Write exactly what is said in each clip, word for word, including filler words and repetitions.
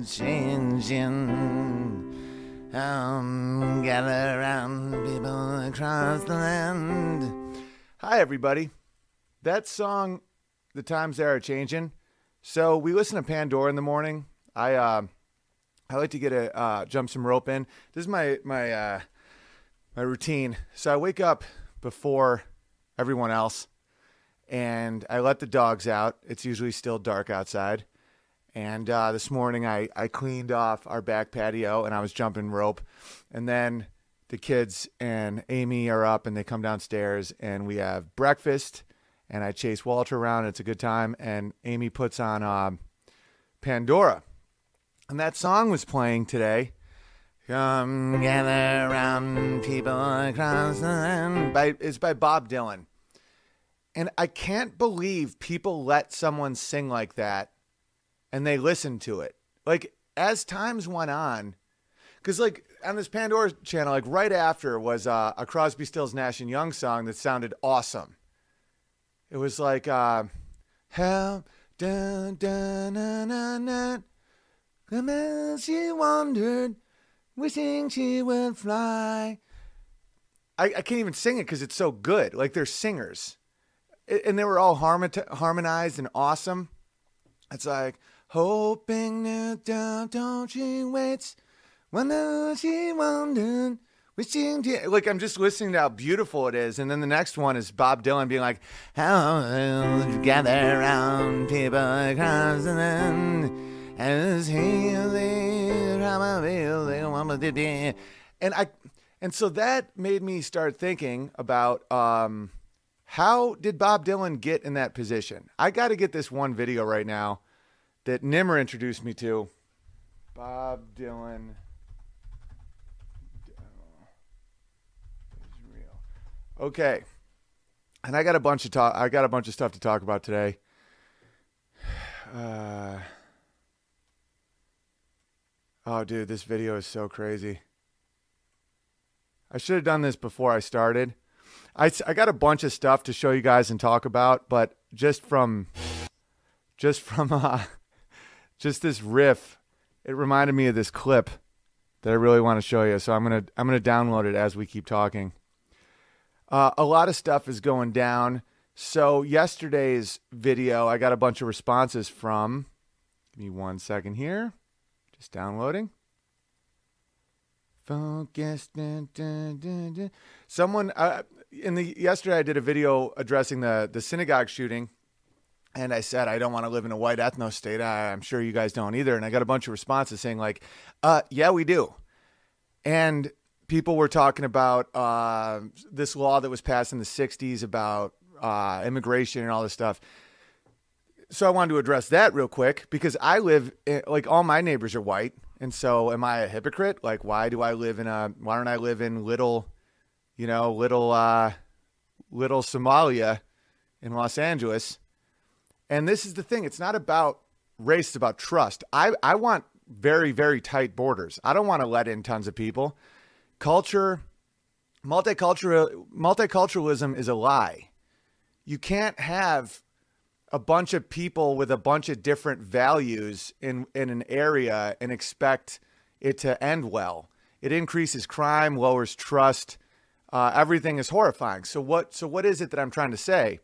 changing. Um, gather round people across the land. Hi, everybody. That song, The Times They Are Changing. So we listen to Pandora in the morning. I uh, I like to get a uh, jump some rope in. This is my my uh, my routine. So I wake up before everyone else, and I let the dogs out. It's usually still dark outside. And uh, this morning I, I cleaned off our back patio, and I was jumping rope. And then the kids and Amy are up, and they come downstairs, and we have breakfast. And I chase Walter around. It's a good time. And Amy puts on uh, Pandora. And that song was playing today. Come gather around people across the land. By, it's by Bob Dylan. And I can't believe people let someone sing like that and they listen to it. Like, as times went on, because, like, on this Pandora channel, like, right after was uh, a Crosby, Stills, Nash and Young song that sounded awesome. It was like, uh, how, dun, dun, dun, dun, dun, come as she wandered, wishing she would fly. I, I can't even sing it because it's so good. Like, they're singers. And they were all harmonized and awesome. It's like, hoping that down, don't she waits, wonder she wondered, wishing to, like, I'm just listening to how beautiful it is. And then the next one is Bob Dylan being like, how will gather around people across the land as he and I, and so that made me start thinking about, um, how did Bob Dylan get in that position? I got to get this one video right now that Nimmer introduced me to. Bob Dylan. Israel. Okay. And I got a bunch of talk. I got a bunch of stuff to talk about today. Uh, oh, dude, this video is so crazy. I should have done this before I started. I, I got a bunch of stuff to show you guys and talk about, but just from, just from, uh, just this riff, it reminded me of this clip that I really want to show you. So I'm gonna, I'm gonna download it as we keep talking. Uh, a lot of stuff is going down. So yesterday's video, I got a bunch of responses from. Give me one second here, just downloading. Focus. Dun, dun, dun, dun. Someone uh, in the yesterday I did a video addressing the the synagogue shooting, and I said I don't want to live in a white ethno state. I, I'm sure you guys don't either. And I got a bunch of responses saying like, uh, "Yeah, we do." And people were talking about uh, this law that was passed in the sixties about uh, immigration and all this stuff. So I wanted to address that real quick because I live in, like all my neighbors are white. And so am I a hypocrite? Like, why do I live in a, why don't I live in little, you know, little, uh, little Somalia in Los Angeles? And this is the thing. It's not about race. It's about trust. I, I want very, very tight borders. I don't want to let in tons of people. Culture, multicultural, multiculturalism is a lie. You can't have a bunch of people with a bunch of different values in, in an area and expect it to end well. It increases crime, lowers trust. Uh, everything is horrifying. So what, so what is it that I'm trying to say?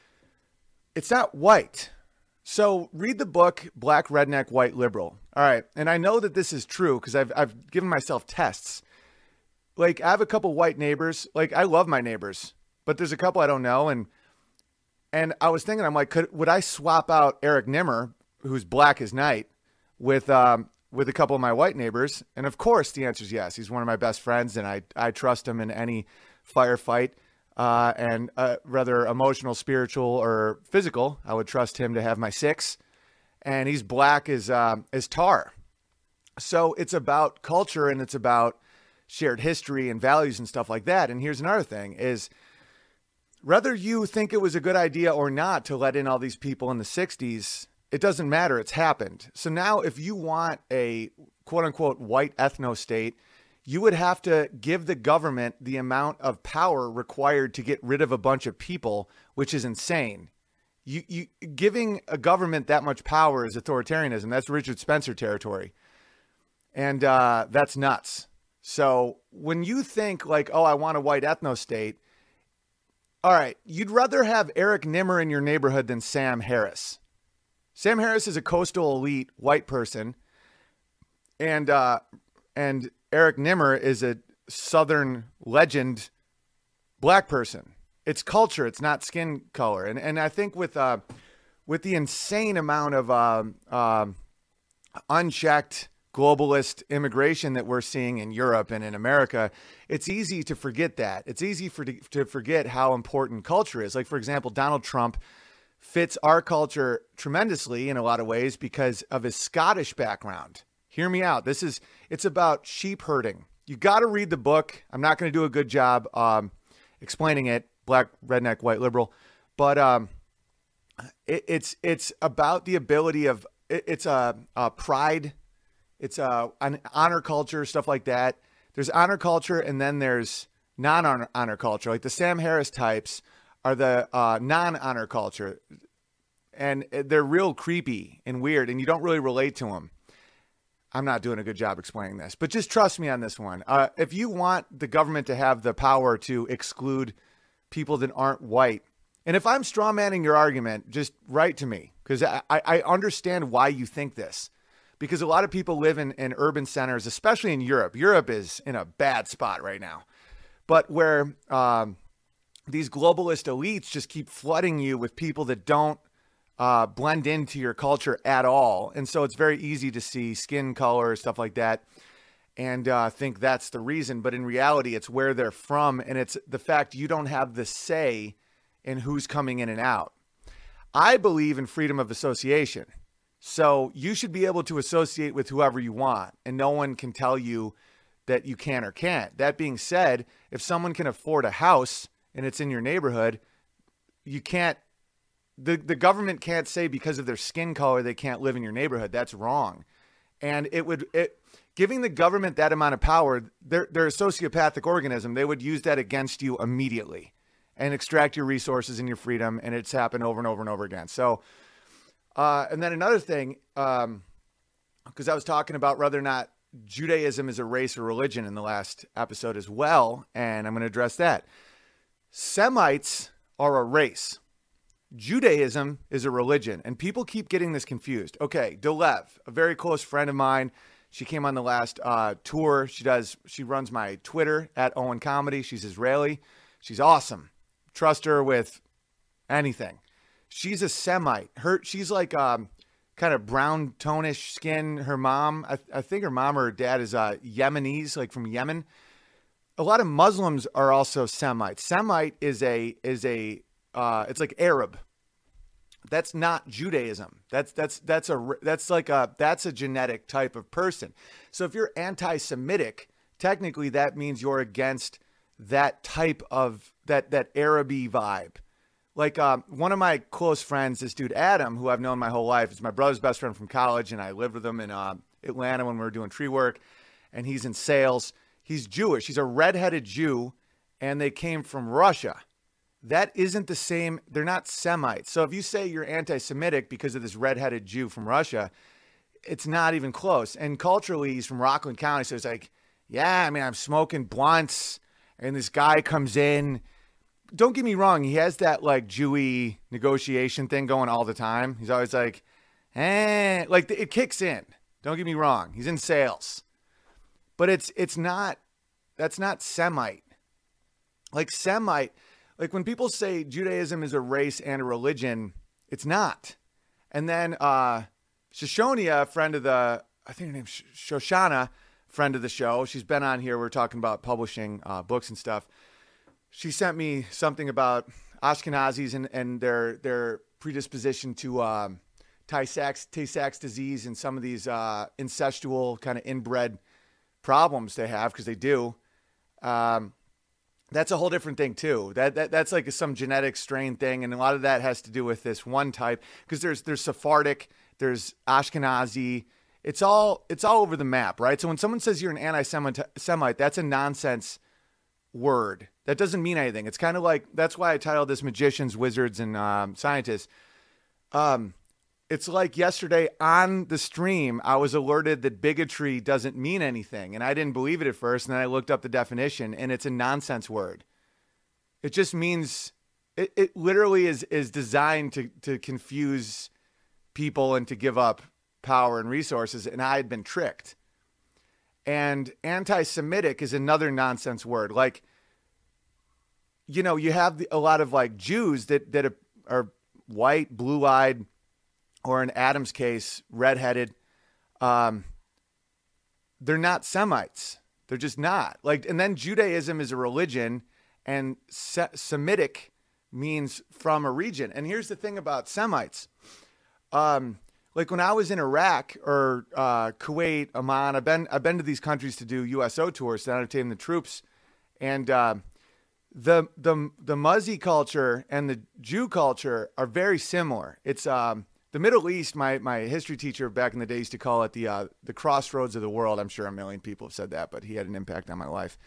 It's not white. So read the book, Black Redneck, White Liberal. All right. And I know that this is true because I've, I've given myself tests. Like I have a couple white neighbors. Like I love my neighbors, but there's a couple I don't know. And And I was thinking, I'm like, could, would I swap out Eric Nimmer, who's black as night, with um, with a couple of my white neighbors? And of course, the answer is yes. He's one of my best friends, and I, I trust him in any firefight, uh, and uh, whether emotional, spiritual, or physical, I would trust him to have my six. And he's black as uh, as tar. So it's about culture, and it's about shared history and values and stuff like that. And here's another thing is, whether you think it was a good idea or not to let in all these people in the sixties, it doesn't matter. It's happened. So now if you want a quote unquote white ethno state, you would have to give the government the amount of power required to get rid of a bunch of people, which is insane. You, you giving a government that much power is authoritarianism. That's Richard Spencer territory. And uh, that's nuts. So when you think like, oh, I want a white ethno state, all right, you'd rather have Eric Nimmer in your neighborhood than Sam Harris. Sam Harris is a coastal elite white person, and uh, and Eric Nimmer is a Southern legend black person. It's culture, it's not skin color. And and I think with uh, with the insane amount of uh, uh, unchecked globalist immigration that we're seeing in Europe and in America, it's easy to forget that. It's easy for to forget how important culture is. Like, for example, Donald Trump fits our culture tremendously in a lot of ways because of his Scottish background. Hear me out. This is, it's about sheep herding. You got to read the book. I'm not going to do a good job um, explaining it, black, redneck, white, liberal, but um, it, it's, it's about the ability of, it, it's a, a pride. It's a, an honor culture, stuff like that. There's honor culture, and then there's non-honor honor culture. Like the Sam Harris types are the uh, non-honor culture, and they're real creepy and weird, and you don't really relate to them. I'm not doing a good job explaining this, but just trust me on this one. Uh, if you want the government to have the power to exclude people that aren't white, and if I'm strawmanning your argument, just write to me, because I, I understand why you think this. Because a lot of people live in, in urban centers, especially in Europe. Europe is in a bad spot right now. But where um, these globalist elites just keep flooding you with people that don't uh, blend into your culture at all. And so it's very easy to see skin color, stuff like that, and uh, think that's the reason. But in reality, it's where they're from. And it's the fact you don't have the say in who's coming in and out. I believe in freedom of association. So you should be able to associate with whoever you want, and no one can tell you that you can or can't. That being said, if someone can afford a house and it's in your neighborhood, you can't, the, the government can't say because of their skin color they can't live in your neighborhood. That's wrong. And it would, it, giving the government that amount of power, they're, they're a sociopathic organism. They would use that against you immediately and extract your resources and your freedom, and it's happened over and over and over again. So, Uh, and then another thing, um, because I was talking about whether or not Judaism is a race or religion in the last episode as well, and I'm going to address that. Semites are a race. Judaism is a religion, and people keep getting this confused. Okay, Dolev, a very close friend of mine, she came on the last uh, tour. She does. She runs my Twitter at Owen Comedy. She's Israeli. She's awesome. Trust her with anything. She's a Semite. Her, she's like um, kind of brown tonish skin. Her mom, I, I think her mom or her dad is uh, Yemenis, like from Yemen. A lot of Muslims are also Semites. Semite is a is a uh, it's like Arab. That's not Judaism. That's that's that's a that's like a that's a genetic type of person. So if you're anti-Semitic, technically that means you're against that type of that that Araby vibe. Like um, one of my close friends, this dude Adam, who I've known my whole life, is my brother's best friend from college, and I lived with him in uh, Atlanta when we were doing tree work, and he's in sales. He's Jewish. He's a redheaded Jew, and they came from Russia. That isn't the same. They're not Semites. So if you say you're anti-Semitic because of this redheaded Jew from Russia, it's not even close. And culturally, he's from Rockland County, so it's like, yeah, I mean, I'm smoking blunts, and this guy comes in. Don't get me wrong. He has that like Jewy negotiation thing going all the time. He's always like, eh, like it kicks in. Don't get me wrong. He's in sales, but it's, it's not, that's not Semite. Like Semite, like when people say Judaism is a race and a religion, it's not. And then, uh, Shoshonia, a friend of the, I think her name's Shoshana, friend of the show. She's been on here. We're talking about publishing, uh, books and stuff. She sent me something about Ashkenazis and, and their their predisposition to um, Tay-Sachs, Tay-Sachs disease and some of these uh, incestual kind of inbred problems they have, because they do. Um, that's a whole different thing too. That, that that's like some genetic strain thing, and a lot of that has to do with this one type. Because there's there's Sephardic, there's Ashkenazi. It's all it's all over the map, right? So when someone says you're an anti-Semite, that's a nonsense word. That doesn't mean anything. It's kind of like, that's why I titled this Magicians, Wizards, and um, Scientists. Um, it's like yesterday on the stream, I was alerted that bigotry doesn't mean anything. And I didn't believe it at first. And then I looked up the definition, and it's a nonsense word. It just means, it, it literally is, is designed to, to confuse people and to give up power and resources. And I had been tricked. And anti-Semitic is another nonsense word. Like, you know, you have the, a lot of like Jews that, that are, are white, blue-eyed, or in Adam's case, redheaded. Um, they're not Semites. They're just not. Like, and then Judaism is a religion, and Se- Semitic means from a region. And here's the thing about Semites. Um, like when I was in Iraq or uh, Kuwait, Oman, I've been I've been to these countries to do U S O tours to entertain the troops, and uh, the the the Muzzy culture and the Jew culture are very similar. It's um, the Middle East. My my history teacher back in the day used to call it the uh, the crossroads of the world. I'm sure a million people have said that, but he had an impact on my life.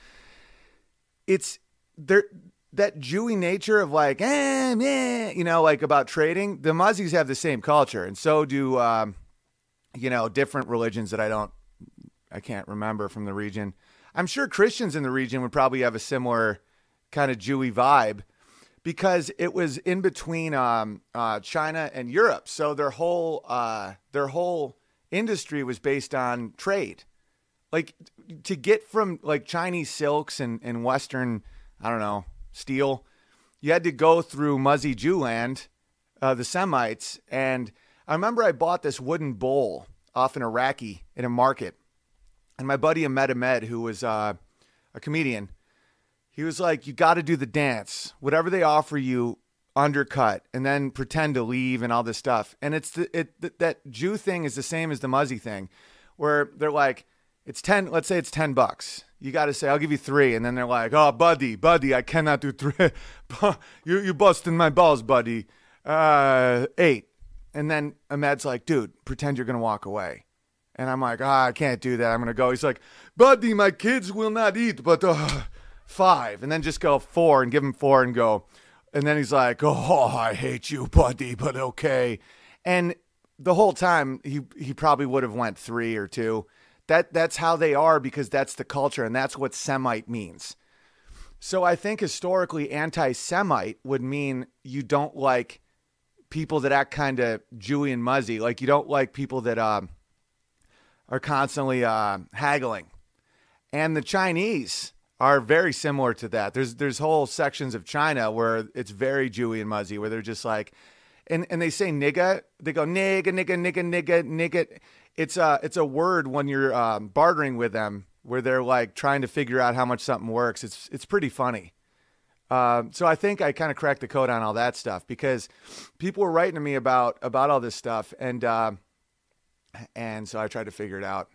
It's there. That Jewy nature of like, eh, meh, you know, like about trading, the Muzzies have the same culture. And so do, um, you know, different religions that I don't, I can't remember from the region. I'm sure Christians in the region would probably have a similar kind of Jewy vibe because it was in between um, uh, China and Europe. So their whole, uh, their whole industry was based on trade. Like to get from like Chinese silks and, and Western, I don't know, steel, you had to go through Muzzy Jewland, uh, the Semites. And I remember I bought this wooden bowl off an Iraqi in a market. And my buddy Ahmed Ahmed, who was uh, a comedian, he was like, you got to do the dance. Whatever they offer you, undercut, and then pretend to leave and all this stuff. And it's the, it that Jew thing is the same as the Muzzy thing, where they're like, it's ten, let's say it's ten bucks. You got to say, I'll give you three. And then they're like, oh, buddy, buddy, I cannot do three. you, you busting my balls, buddy. Uh, eight. And then Ahmed's like, dude, pretend you're going to walk away. And I'm like, ah, I can't do that. I'm going to go. He's like, buddy, my kids will not eat, but uh, five. And then just go four and give him four and go. And then he's like, oh, I hate you, buddy, but okay. And the whole time he, he probably would have went three or two. That that's how they are because that's the culture and that's what Semite means. So I think historically anti-Semite would mean you don't like people that act kind of Jewy and Muzzy. Like you don't like people that uh, are constantly uh, haggling. And the Chinese are very similar to that. There's there's whole sections of China where it's very Jewy and Muzzy, where they're just like, and, and they say nigga, they go nigga, nigga, nigga, nigga, nigga. It's a, it's a word when you're um, bartering with them where they're like trying to figure out how much something works. It's it's pretty funny. Um, so I think I kind of cracked the code on all that stuff because people were writing to me about about all this stuff, and uh, and so I tried to figure it out.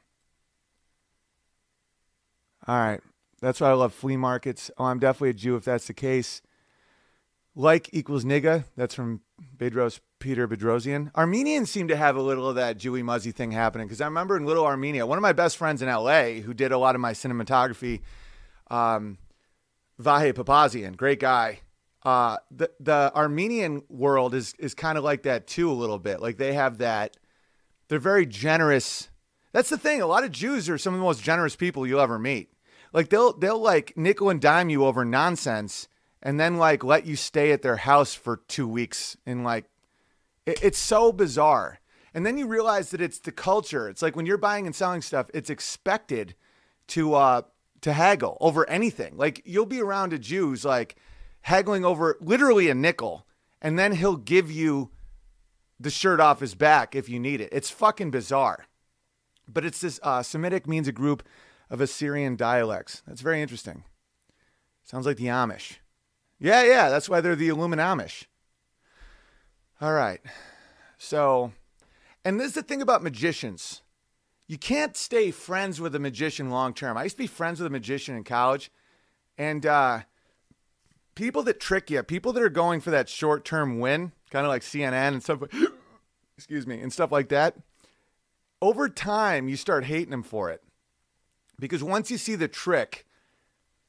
All right, that's why I love flea markets. Oh, I'm definitely a Jew if that's the case. Like equals nigga. That's from Bedros Peter Bedrosian. Armenians seem to have a little of that Jewy Muzzy thing happening because I remember in Little Armenia, one of my best friends in L A who did a lot of my cinematography, um, Vahe Papazian, great guy. Uh, the the Armenian world is is kind of like that too a little bit. Like they have that, they're very generous. That's the thing. A lot of Jews are some of the most generous people you'll ever meet. Like they'll they'll like nickel and dime you over nonsense. And then like let you stay at their house for two weeks and like, it, it's so bizarre. And then you realize that it's the culture. It's like when you're buying and selling stuff, it's expected to, uh, to haggle over anything. Like you'll be around a Jew who's like haggling over literally a nickel. And then he'll give you the shirt off his back if you need it. It's fucking bizarre. But it's this, uh, Semitic means a group of Assyrian dialects. That's very interesting. Sounds like the Amish. Yeah, yeah, that's why they're the Illuminamish. All right. So, and this is the thing about magicians. You can't stay friends with a magician long term. I used to be friends with a magician in college. And uh, people that trick you, people that are going for that short term win, kind of like C N N and stuff, excuse me, and stuff like that, over time, you start hating them for it. Because once you see the trick,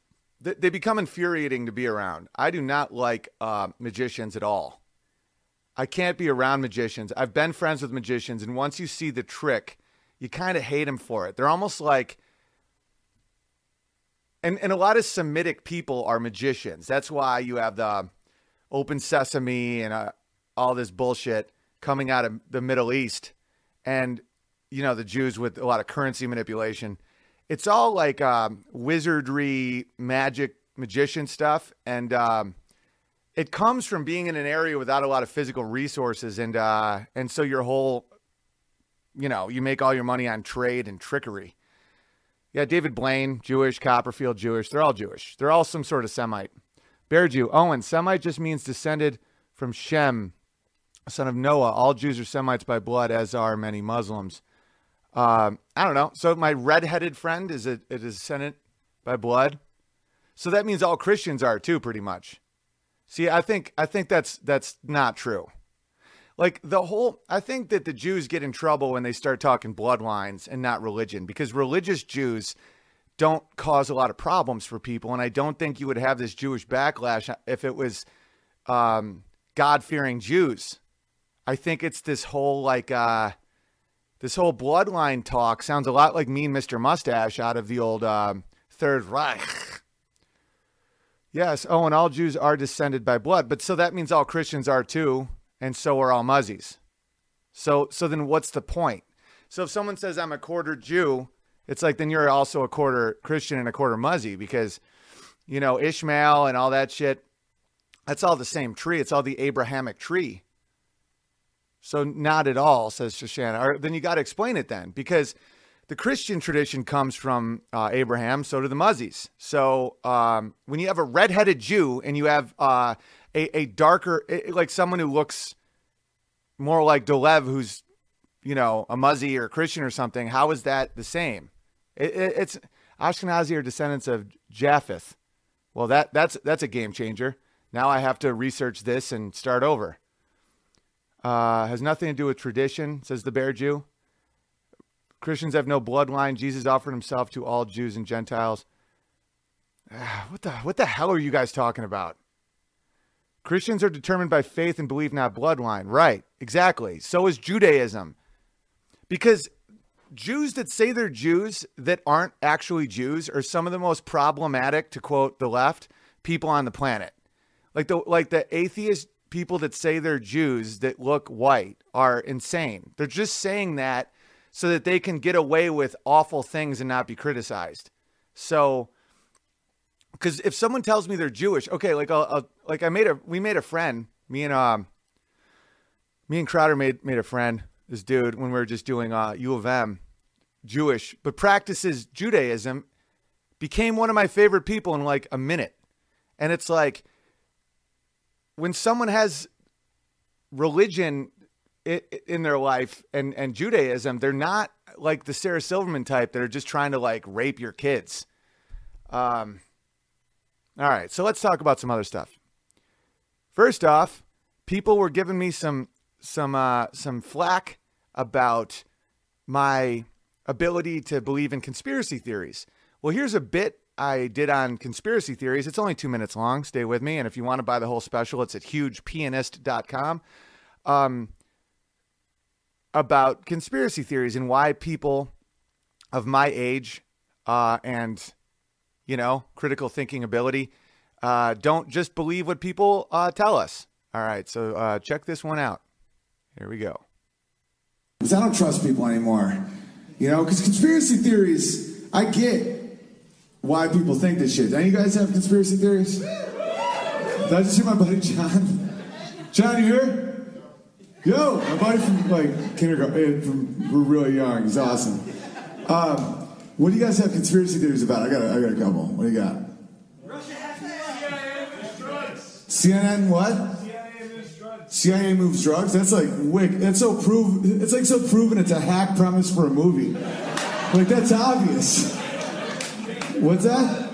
they become infuriating to be around. I do not like uh, magicians at all. I can't be around magicians. I've been friends with magicians, and once you see the trick, you kind of hate them for it. They're almost like, and, and a lot of Semitic people are magicians. That's why you have the open sesame and uh, all this bullshit coming out of the Middle East. And, you know, the Jews with a lot of currency manipulation. It's all like um, wizardry, magic, magician stuff. And um, it comes from being in an area without a lot of physical resources. And, uh, and so your whole, you know, you make all your money on trade and trickery. Yeah, David Blaine, Jewish. Copperfield, Jewish. They're all Jewish. They're all some sort of Semite. Bear Jew. Owen, Semite just means descended from Shem, son of Noah. All Jews are Semites by blood, as are many Muslims. Um, I don't know. So my redheaded friend is a, a descendant by blood. So that means all Christians are too, pretty much. See, I think I think that's that's not true. Like the whole, I think that the Jews get in trouble when they start talking bloodlines and not religion, because religious Jews don't cause a lot of problems for people. And I don't think you would have this Jewish backlash if it was um, God-fearing Jews. I think it's this whole like, uh, this whole bloodline talk sounds a lot like Mean Mister Mustache out of the old um, Third Reich. Yes. Oh, and all Jews are descended by blood. But so that means all Christians are too. And so are all Muzzies. So, so then what's the point? So if someone says I'm a quarter Jew, it's like, then you're also a quarter Christian and a quarter Muzzy, because, you know, Ishmael and all that shit, that's all the same tree. It's all the Abrahamic tree. So not at all, says Shoshana. Or then you got to explain it then, because the Christian tradition comes from uh, Abraham. So do the Muzzies. So um, when you have a redheaded Jew and you have uh, a, a darker, like someone who looks more like Dolev, who's, you know, a Muzzy or a Christian or something, how is that the same? It, it, it's Ashkenazi are descendants of Japheth. Well, that that's that's a game changer. Now I have to research this and start over. Uh, has nothing to do with tradition, says the Bear Jew. Christians have no bloodline. Jesus offered himself to all Jews and Gentiles. Ah, what the what the hell are you guys talking about? Christians are determined by faith and belief, not bloodline. Right, exactly. So is Judaism. Because Jews that say they're Jews that aren't actually Jews are some of the most problematic, to quote the left, people on the planet. Like the like the atheist people that say they're Jews that look white are insane. They're just saying that so that they can get away with awful things and not be criticized. So, because if someone tells me they're Jewish, okay, like I'll, I'll, like I made a we made a friend, me and um me and Crowder made made a friend, this dude, when we were just doing uh U of M, Jewish, but practices Judaism, became one of my favorite people in like a minute. And it's like, when someone has religion in their life and, and Judaism, they're not like the Sarah Silverman type that are just trying to like rape your kids. Um, all right. So let's talk about some other stuff. First off, people were giving me some, some, uh, some flack about my ability to believe in conspiracy theories. Well, here's a bit I did on conspiracy theories. It's only two minutes long. Stay with me. And if you want to buy the whole special, it's at huge pianist dot com. Um, about conspiracy theories and why people of my age uh, and, you know, critical thinking ability uh, don't just believe what people uh, tell us. All right. So uh, check this one out. Here we go. Because I don't trust people anymore. You know, because conspiracy theories, I get why people think this shit. Any of you guys have conspiracy theories? Did I just hear my buddy John? John, you here? Yo, my buddy from like kindergarten, from we're really young. He's awesome. Um, what do you guys have conspiracy theories about? I got, a, I got a couple. What do you got? Russia has C I A moves drugs. C N N what? C I A moves drugs. C I A moves drugs. That's like wick. That's so prove. It's like so proven. It's a hack premise for a movie. Like that's obvious. What's that?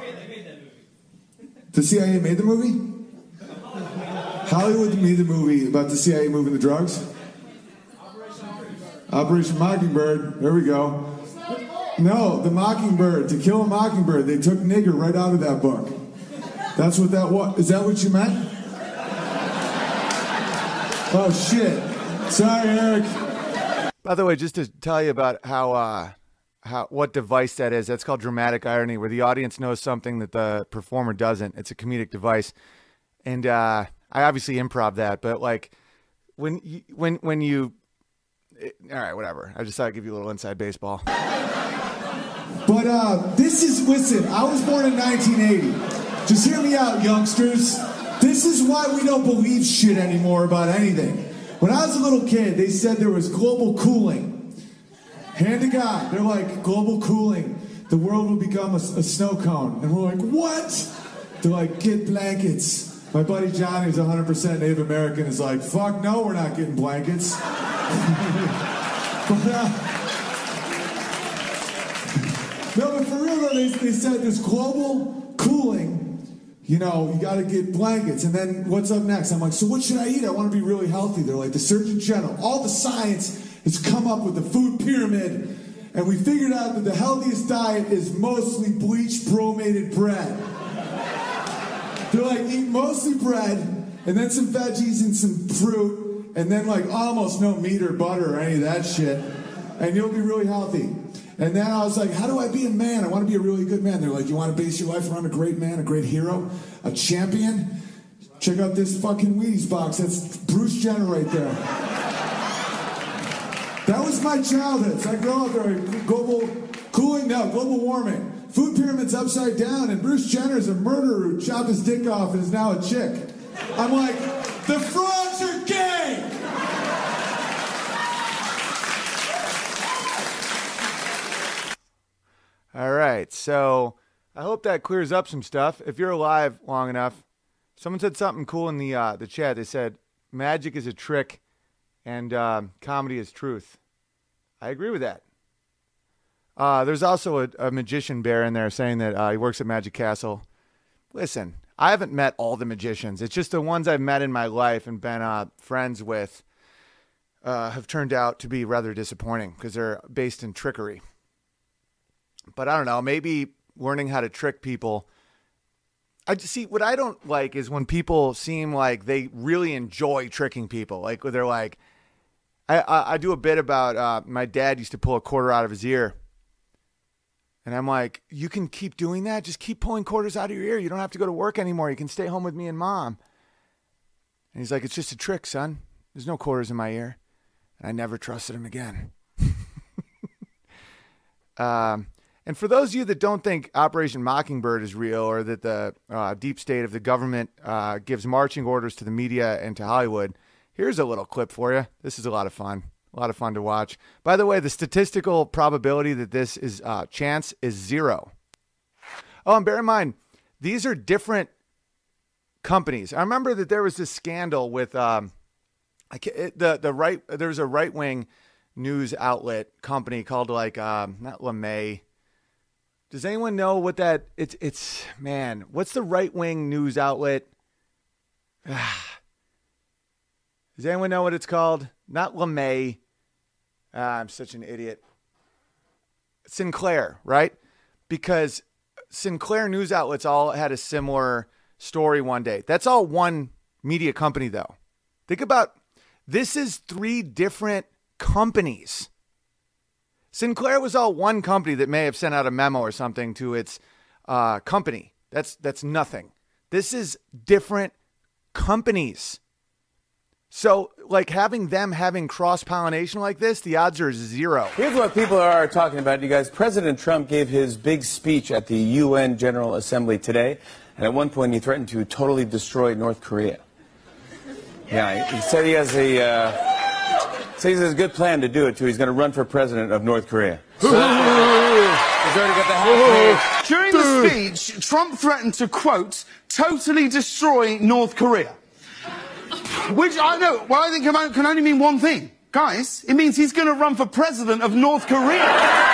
The C I A made the movie? Hollywood made the movie about the C I A moving the drugs? Operation Mockingbird. There we go. No, the Mockingbird. To Kill a Mockingbird. They took nigger right out of that book. That's what that was. Is that what you meant? Oh, shit. Sorry, Eric. By the way, just to tell you about how uh, how what device that is, that's called dramatic irony, where the audience knows something that the performer doesn't. It's a comedic device, and uh, I obviously improv that, but like when you, when when you, it, all right, whatever. I just thought I'd give you a little inside baseball. But uh, this is listen. I was born in nineteen eighty. Just hear me out, youngsters. This is why we don't believe shit anymore about anything. When I was a little kid, they said there was global cooling. Hand to God, they're like, global cooling. The world will become a, a snow cone. And we're like, what? They're like, get blankets. My buddy Johnny, who's one hundred percent Native American, is like, fuck no, we're not getting blankets. But, uh, no, but for real though, they, they said there's global cooling. You know, you got to get blankets. And then what's up next? I'm like, so what should I eat? I want to be really healthy. They're like, the Surgeon General, all the science has come up with the food pyramid. And we figured out that the healthiest diet is mostly bleached bromated bread. They're like, eat mostly bread, and then some veggies and some fruit, and then like almost no meat or butter or any of that shit. And you'll be really healthy. And then I was like, how do I be a man? I want to be a really good man. They're like, you want to base your life around a great man, a great hero, a champion? Check out this fucking Wheaties box. That's Bruce Jenner right there. That was my childhood. So I grew up there. Global cooling, no, global warming. Food pyramid's upside down, and Bruce Jenner's a murderer who chopped his dick off and is now a chick. I'm like, the frogs are gay! All right, so I hope that clears up some stuff. If you're alive long enough, someone said something cool in the uh, the chat. They said magic is a trick and uh, comedy is truth. I agree with that. Uh, there's also a, a magician bear in there saying that uh, he works at Magic Castle. Listen, I haven't met all the magicians. It's just the ones I've met in my life and been uh, friends with uh, have turned out to be rather disappointing because they're based in trickery. But I don't know, maybe learning how to trick people. I just see what I don't like is when people seem like they really enjoy tricking people. Like they're like, I, I, I do a bit about uh, my dad used to pull a quarter out of his ear. And I'm like, you can keep doing that? Just keep pulling quarters out of your ear. You don't have to go to work anymore. You can stay home with me and mom. And he's like, it's just a trick, son. There's no quarters in my ear. And I never trusted him again. um. And for those of you that don't think Operation Mockingbird is real or that the uh, deep state of the government uh, gives marching orders to the media and to Hollywood, here's a little clip for you. This is a lot of fun. A lot of fun to watch. By the way, the statistical probability that this is uh, chance is zero. Oh, and bear in mind, these are different companies. I remember that there was this scandal with um, I can't, it, the the right. There was a right wing news outlet company called like um, not LeMay. Does anyone know what that, it's, it's, man, what's the right-wing news outlet? Does anyone know what it's called? Not LeMay. Ah, I'm such an idiot. Sinclair, right? Because Sinclair news outlets all had a similar story one day. That's all one media company, though. Think about, this is three different companies. Sinclair was all one company that may have sent out a memo or something to its uh, company. That's that's nothing. This is different companies. So, like, having them having cross-pollination like this, the odds are zero. Here's what people are talking about, you guys. President Trump gave his big speech at the U N General Assembly today, and at one point he threatened to totally destroy North Korea. Yeah, he said he has a... Uh, So he has a good plan to do it, too. He's going to run for president of North Korea. So, he's already got the house. During the speech, Trump threatened to, quote, totally destroy North Korea. Which, I know, well, I think can only mean one thing. Guys, it means he's going to run for president of North Korea.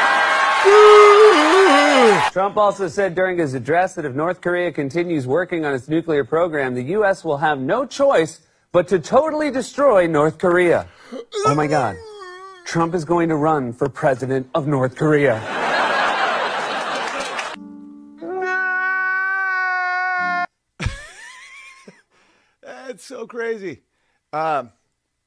Trump also said during his address that if North Korea continues working on its nuclear program, the U S will have no choice but to totally destroy North Korea. Oh my God. Trump is going to run for president of North Korea. That's so crazy. Um,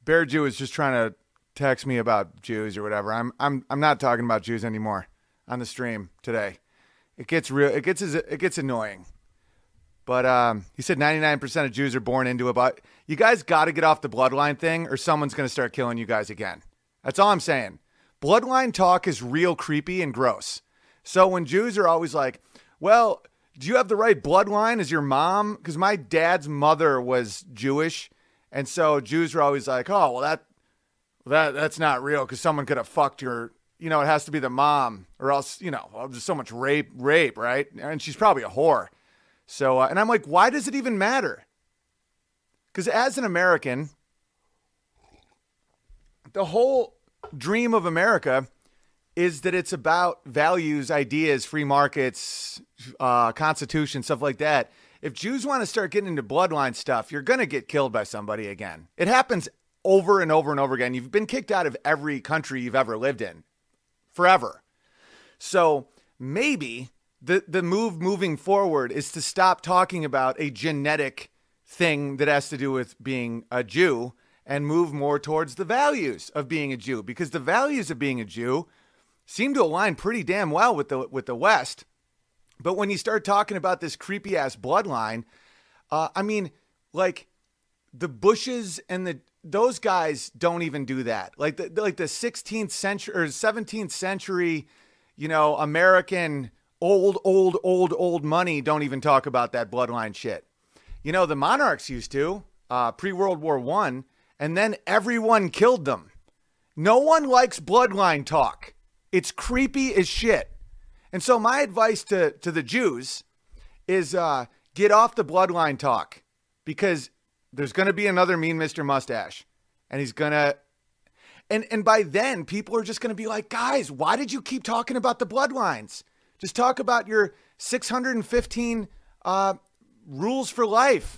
Bear Jew is just trying to text me about Jews or whatever. I'm I'm I'm not talking about Jews anymore on the stream today. It gets real. It gets it gets annoying. But um, he said ninety-nine percent of Jews are born into it. But you guys got to get off the bloodline thing, or someone's going to start killing you guys again. That's all I'm saying. Bloodline talk is real creepy and gross. So when Jews are always like, well, do you have the right bloodline? Is your mom? Because my dad's mother was Jewish. And so Jews are always like, oh, well, that that that's not real because someone could have fucked your, you know, it has to be the mom or else, you know, there's so much rape, rape, right? And she's probably a whore. So, uh, and I'm like, why does it even matter? Because as an American, the whole dream of America is that it's about values, ideas, free markets, uh, constitution, stuff like that. If Jews want to start getting into bloodline stuff, you're going to get killed by somebody again. It happens over and over and over again. You've been kicked out of every country you've ever lived in forever. So maybe the, the move moving forward is to stop talking about a genetic thing that has to do with being a Jew and move more towards the values of being a Jew, because the values of being a Jew seem to align pretty damn well with the with the West. But when you start talking about this creepy ass bloodline, uh, I mean, like the Bushes and the those guys don't even do that. Like the like the sixteenth century or seventeenth century, you know, American old old old old money don't even talk about that bloodline shit. You know, the monarchs used to uh, pre-World War One, and then everyone killed them. No one likes bloodline talk. It's creepy as shit. And so my advice to, to the Jews is uh, get off the bloodline talk, because there's going to be another mean Mister Mustache, and he's going to, and, and by then people are just going to be like, guys, why did you keep talking about the bloodlines? Just talk about your six hundred fifteen uh, rules for life.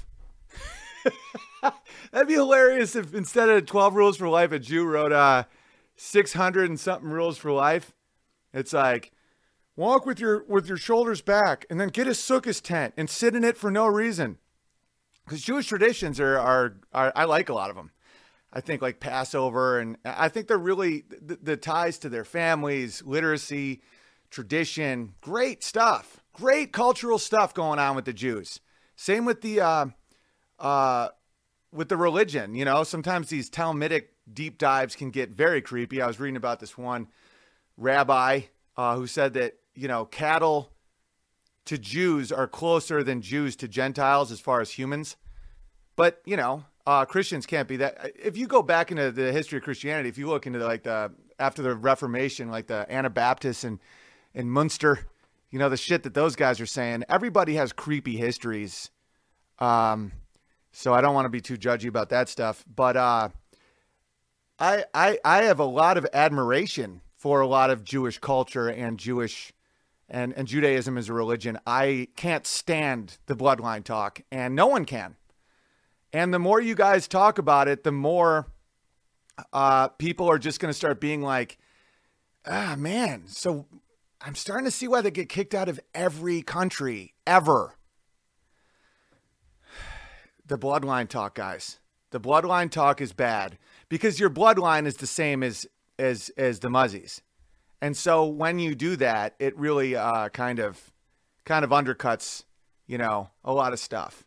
That'd be hilarious if instead of twelve rules for life, a Jew wrote uh, six hundred and something rules for life. It's like, walk with your with your shoulders back, and then get a sukkahs tent and sit in it for no reason. Because Jewish traditions are, are, are, I like a lot of them. I think like Passover, and I think they're really, the, the ties to their families, literacy, tradition, great stuff. Great cultural stuff going on with the Jews. Same with the, uh, uh, with the religion. You know, sometimes these Talmudic deep dives can get very creepy. I was reading about this one rabbi uh, who said that, you know, cattle to Jews are closer than Jews to Gentiles as far as humans. But, you know, uh, Christians can't be that. If you go back into the history of Christianity, if you look into the, like the, after the Reformation, like the Anabaptists and, and Munster, you know, the shit that those guys are saying, everybody has creepy histories. Um, so I don't want to be too judgy about that stuff, but, uh, I, I, I have a lot of admiration for a lot of Jewish culture and Jewish and, and Judaism as a religion. I can't stand the bloodline talk, and no one can. And the more you guys talk about it, the more uh, people are just going to start being like, ah, man, so I'm starting to see why they get kicked out of every country ever. The bloodline talk, guys. The bloodline talk is bad because your bloodline is the same as as as the Muzzies. And so when you do that, it really uh, kind of kind of undercuts, you know, a lot of stuff.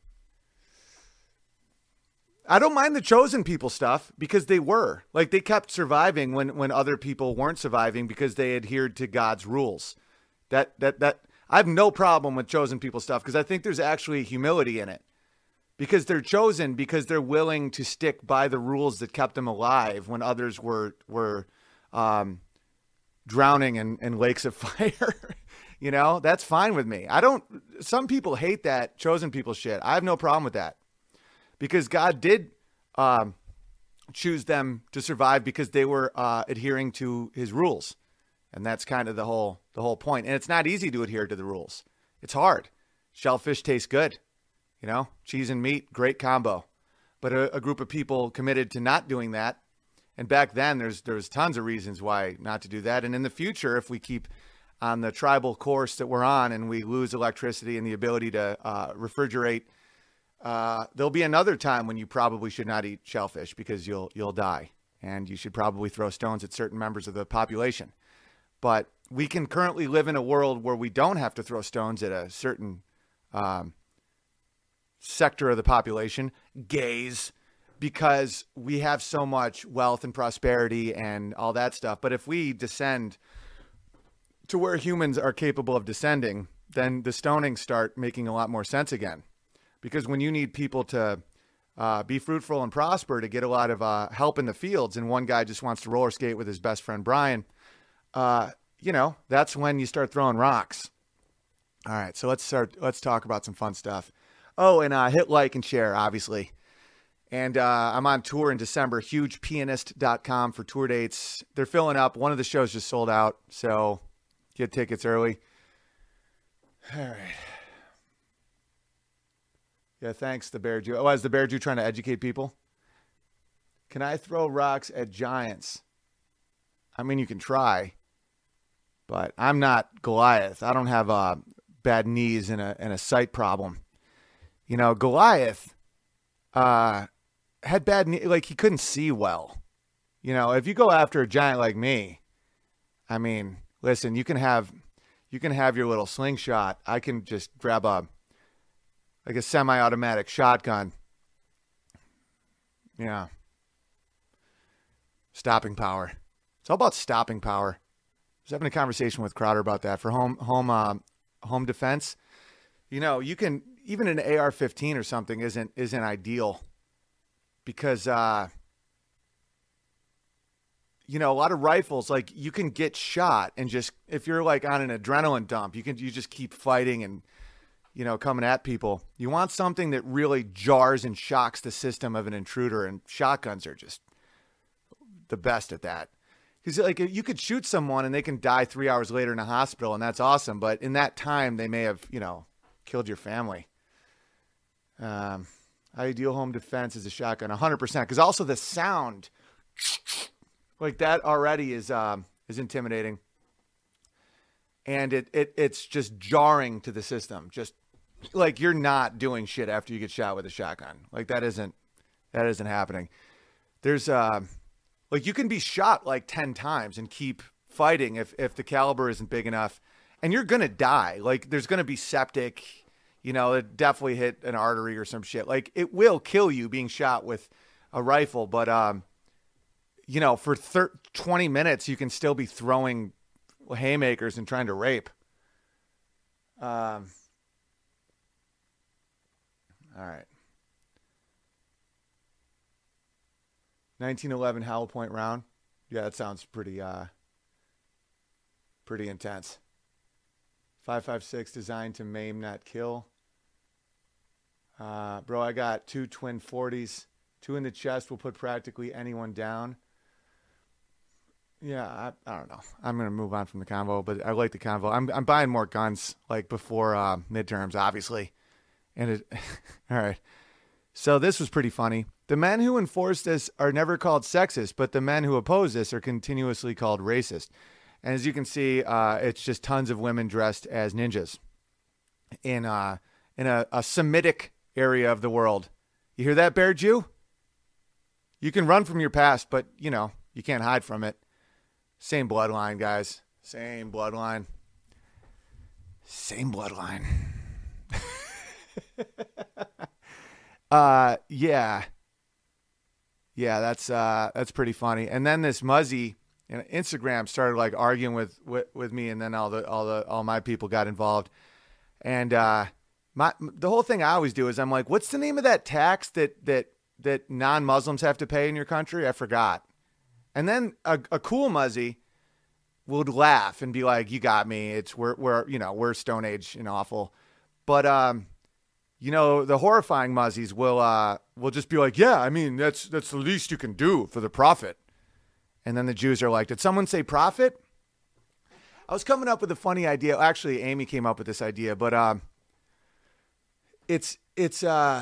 I don't mind the chosen people stuff because they were. Like, they kept surviving when, when other people weren't surviving because they adhered to God's rules. That that that I have no problem with chosen people stuff because I think there's actually humility in it. Because they're chosen because they're willing to stick by the rules that kept them alive when others were were um, drowning in, in lakes of fire. You know, that's fine with me. I don't, some people hate that chosen people shit. I have no problem with that. Because God did um, choose them to survive because they were uh, adhering to his rules. And that's kind of the whole the whole point. And it's not easy to adhere to the rules. It's hard. Shellfish tastes good. You know, cheese and meat, great combo. But a, a group of people committed to not doing that. And back then, there's there's tons of reasons why not to do that. And in the future, if we keep on the tribal course that we're on and we lose electricity and the ability to uh, refrigerate uh, there'll be another time when you probably should not eat shellfish because you'll you'll die, and you should probably throw stones at certain members of the population. But we can currently live in a world where we don't have to throw stones at a certain um, sector of the population, gays, because we have so much wealth and prosperity and all that stuff. But if we descend to where humans are capable of descending, then the stonings start making a lot more sense again. Because when you need people to uh, be fruitful and prosper to get a lot of uh, help in the fields, and one guy just wants to roller skate with his best friend Brian, uh, you know, that's when you start throwing rocks. All right, so let's start. Let's talk about some fun stuff. Oh, and uh, hit like and share, obviously. And uh, I'm on tour in December, huge pianist dot com for tour dates. They're filling up. One of the shows just sold out, so get tickets early. All right. Yeah, thanks, the Bear Jew. Oh, is the Bear Jew trying to educate people? Can I throw rocks at giants? I mean, you can try, but I'm not Goliath. I don't have uh, bad knees and a and a sight problem. You know, Goliath uh, had bad knee, like he couldn't see well. You know, if you go after a giant like me, I mean, listen, you can have you can have your little slingshot. I can just grab a like a semi-automatic shotgun. Yeah. Stopping power. It's all about stopping power. I was having a conversation with Crowder about that for home home uh, home defense. You know, you can even an A R fifteen or something isn't isn't ideal because uh, you know, a lot of rifles, like you can get shot and just if you're like on an adrenaline dump, you can you just keep fighting and you know coming at people. You want something that really jars and shocks the system of an intruder, and shotguns are just the best at that. Because like you could shoot someone and they can die three hours later in a hospital, and that's awesome. But in that time, they may have you know killed your family. Um, ideal home defense is a shotgun, one hundred percent. Because also the sound, like that already is um, is intimidating, and it it it's just jarring to the system. Just like you're not doing shit after you get shot with a shotgun. Like that isn't that isn't happening. There's uh, like you can be shot like ten times and keep fighting if if the caliber isn't big enough, and you're gonna die. Like there's gonna be septic. You know, it definitely hit an artery or some shit. Like it will kill you being shot with a rifle, but um, you know, for thirty, twenty minutes you can still be throwing haymakers and trying to rape. Um. All right. nineteen eleven Howell Point round. Yeah, that sounds pretty uh pretty intense. five five six designed to maim, not kill. Uh, bro, I got two twin forties. Two in the chest will put practically anyone down. Yeah, I, I don't know. I'm going to move on from the convo, but I like the convo. I'm I'm buying more guns like before uh, midterms, obviously. And it, all right. So this was pretty funny. The men who enforce this are never called sexist, but the men who oppose this are continuously called racist. And as you can see, uh, it's just tons of women dressed as ninjas in uh, in a, a Semitic area of the world. You hear that, Bear Jew? You can run from your past, but, you know, you can't hide from it. Same bloodline, guys. Same bloodline. Same bloodline. uh, yeah. Yeah, that's uh, that's pretty funny. And then this Muzzy... And Instagram started like arguing with, with, with me, and then all the all the all my people got involved. And uh, my the whole thing I always do is I'm like, what's the name of that tax that that that non-Muslims have to pay in your country? I forgot. And then a, a cool Muzzy would laugh and be like, "You got me. It's we're we're you know we're Stone Age and awful." But um, you know the horrifying Muzzies will uh will just be like, "Yeah, I mean that's that's the least you can do for the prophet." And then the Jews are like, did someone say prophet? I was coming up with a funny idea. Actually, Amy came up with this idea, but um, it's, it's, uh,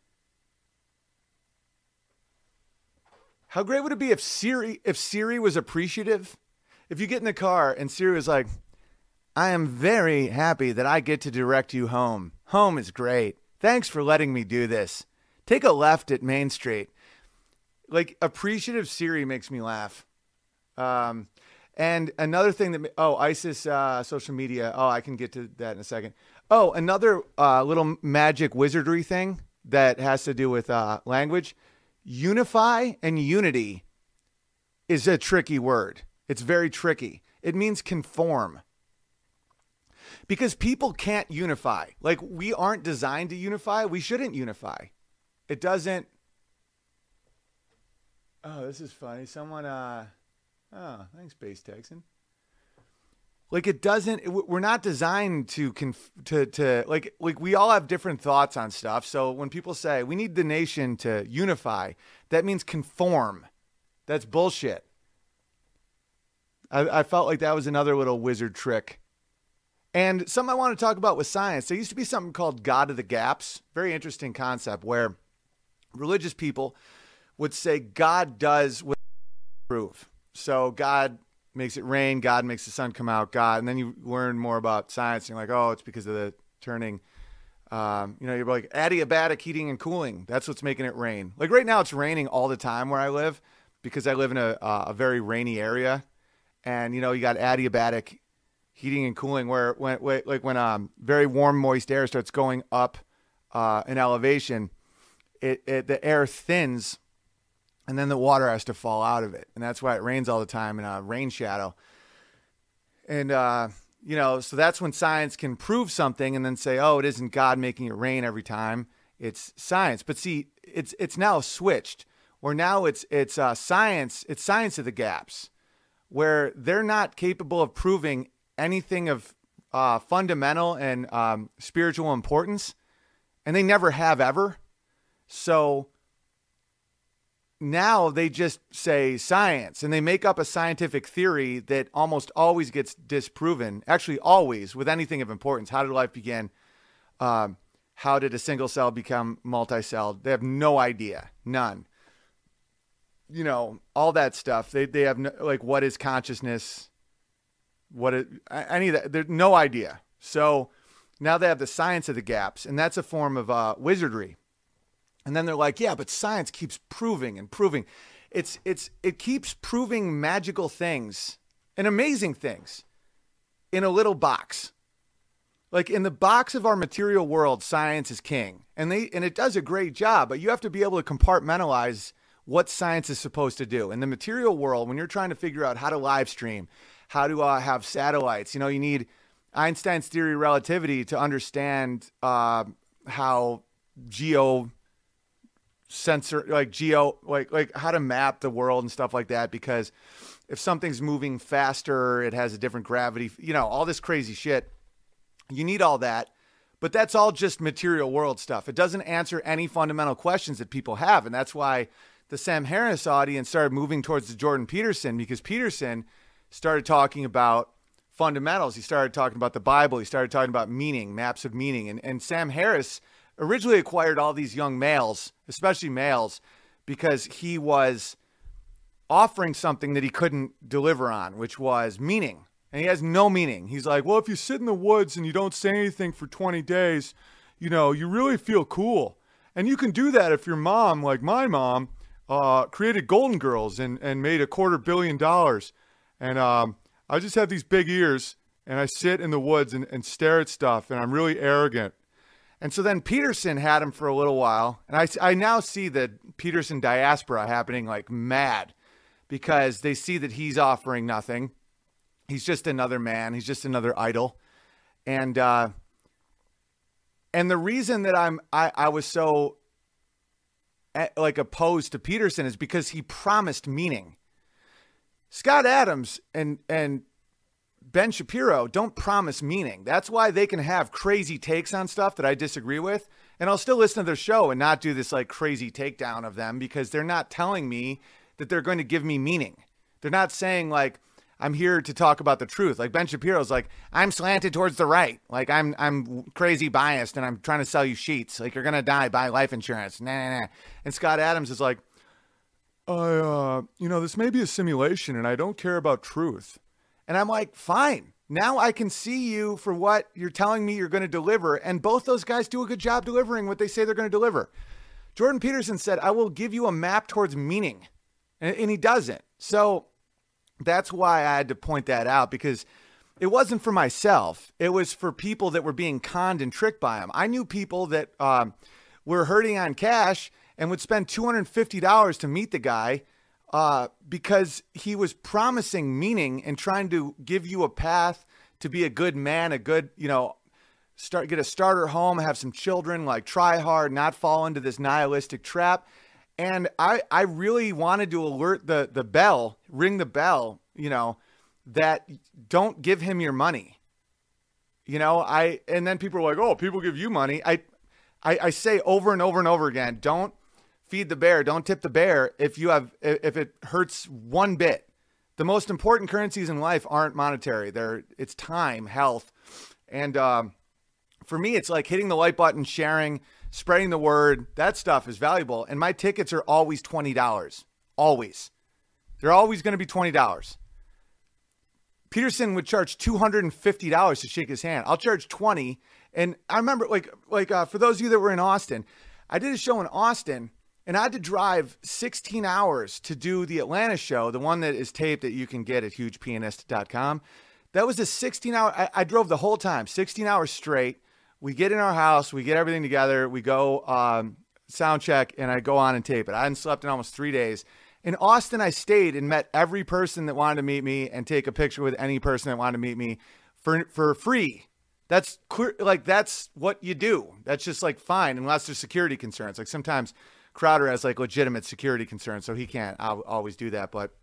how great would it be if Siri, if Siri was appreciative? If you get in the car and Siri was like, I am very happy that I get to direct you home. Home is great. Thanks for letting me do this. Take a left at Main Street. Like, appreciative Siri makes me laugh. Um, and another thing that, oh, ISIS uh, social media. Oh, I can get to that in a second. Oh, another uh, little magic wizardry thing that has to do with uh, language. Unify and unity is a tricky word. It's very tricky. It means conform. Because people can't unify. Like, we aren't designed to unify. We shouldn't unify. It doesn't. Oh, this is funny. Someone, uh, oh, thanks, Base Texan. Like, it doesn't, we're not designed to, conf, to, to, like, like, we all have different thoughts on stuff. So when people say we need the nation to unify, that means conform. That's bullshit. I, I felt like that was another little wizard trick. And something I want to talk about with science. There used to be something called God of the Gaps. Very interesting concept where religious people would say God does what he prove. So God makes it rain, God makes the sun come out, God. And then you learn more about science. And you're like, oh, it's because of the turning. Um, you know, you're like adiabatic heating and cooling. That's what's making it rain. Like right now it's raining all the time where I live because I live in a, uh, a very rainy area. And, you know, you got adiabatic heating and cooling where when like when um very warm moist air starts going up uh in elevation, it, it the air thins and then the water has to fall out of it, and that's why it rains all the time in a rain shadow. And uh you know, so that's when science can prove something and then say, oh, it isn't God making it rain every time, it's science. But see, it's it's now switched where now it's it's uh science it's science of the gaps, where they're not capable of proving anything of uh, fundamental and um, spiritual importance, and they never have ever. So now they just say science, and they make up a scientific theory that almost always gets disproven. Actually, always, with anything of importance. How did life begin? Um, how did a single cell become multi-celled? They have no idea. None. You know, all that stuff. They they have no, like, what is consciousness? What it, any of that, there's no idea. So now they have the science of the gaps, and that's a form of uh, wizardry. And then they're like, yeah, but science keeps proving and proving. It's it's it keeps proving magical things and amazing things in a little box. Like in the box of our material world, science is king, and they and it does a great job. But you have to be able to compartmentalize what science is supposed to do. In the material world, when you're trying to figure out how to live stream, how to uh, have satellites, you know, you need Einstein's theory of relativity to understand uh, how geo sensor, like geo, like like how to map the world and stuff like that. Because if something's moving faster, it has a different gravity. You know, all this crazy shit. You need all that, but that's all just material world stuff. It doesn't answer any fundamental questions that people have, and that's why the Sam Harris audience started moving towards the Jordan Peterson, because Peterson started talking about fundamentals. He started talking about the Bible. He started talking about meaning, maps of meaning. And, and Sam Harris originally acquired all these young males, especially males, because he was offering something that he couldn't deliver on, which was meaning. And he has no meaning. He's like, well, if you sit in the woods and you don't say anything for twenty days, you know, you really feel cool. And you can do that if your mom, like my mom, uh, created Golden Girls and, and made a quarter billion dollars. And um, I just have these big ears, and I sit in the woods and, and stare at stuff, and I'm really arrogant. And so then Peterson had him for a little while, and I, I now see the Peterson diaspora happening like mad, because they see that he's offering nothing. He's just another man. He's just another idol. And uh, and the reason that I'm I, I was so like opposed to Peterson is because he promised meaning. Scott Adams and and Ben Shapiro don't promise meaning. That's why they can have crazy takes on stuff that I disagree with, and I'll still listen to their show and not do this like crazy takedown of them, because they're not telling me that they're going to give me meaning. They're not saying like, I'm here to talk about the truth. Like Ben Shapiro's like, I'm slanted towards the right. Like I'm I'm crazy biased, and I'm trying to sell you sheets. Like you're gonna die, buy life insurance. Nah, nah, nah. And Scott Adams is like, I, uh, you know, this may be a simulation, and I don't care about truth. And I'm like, fine. now I can see you for what you're telling me you're going to deliver. And both those guys do a good job delivering what they say they're going to deliver. Jordan Peterson said, I will give you a map towards meaning. And, and he doesn't. So that's why I had to point that out, because it wasn't for myself. It was for people that were being conned and tricked by him. I knew people that um, were hurting on cash and would spend two hundred fifty dollars to meet the guy uh, because he was promising meaning and trying to give you a path to be a good man, a good, you know, start, get a starter home, have some children, like try hard, not fall into this nihilistic trap. And I, I really wanted to alert the, the bell, ring the bell, you know, that don't give him your money. You know, I, and then people are like, oh, people give you money. I, I, I say over and over and over again, don't feed the bear. Don't tip the bear. If you have, if it hurts one bit. The most important currencies in life aren't monetary. They're, it's time, health. And, um, for me, it's like hitting the like button, sharing, spreading the word. That stuff is valuable. And my tickets are always twenty dollars. Always. They're always going to be twenty dollars. Peterson would charge two hundred fifty dollars to shake his hand. I'll charge twenty dollars. And I remember, like, like uh, for those of you that were in Austin, I did a show in Austin, and I had to drive sixteen hours to do the Atlanta show, the one that is taped that you can get at huge pianist dot com. That was a sixteen hour, I, I drove the whole time, sixteen hours straight. We get in our house, we get everything together, we go um, sound check, and I go on and tape it. I hadn't slept in almost three days. In Austin, I stayed and met every person that wanted to meet me and take a picture with any person that wanted to meet me for for free. That's clear, like, that's what you do. That's just like fine, unless there's security concerns. Like sometimes Crowder has like legitimate security concerns, so he can't I'll always do that. But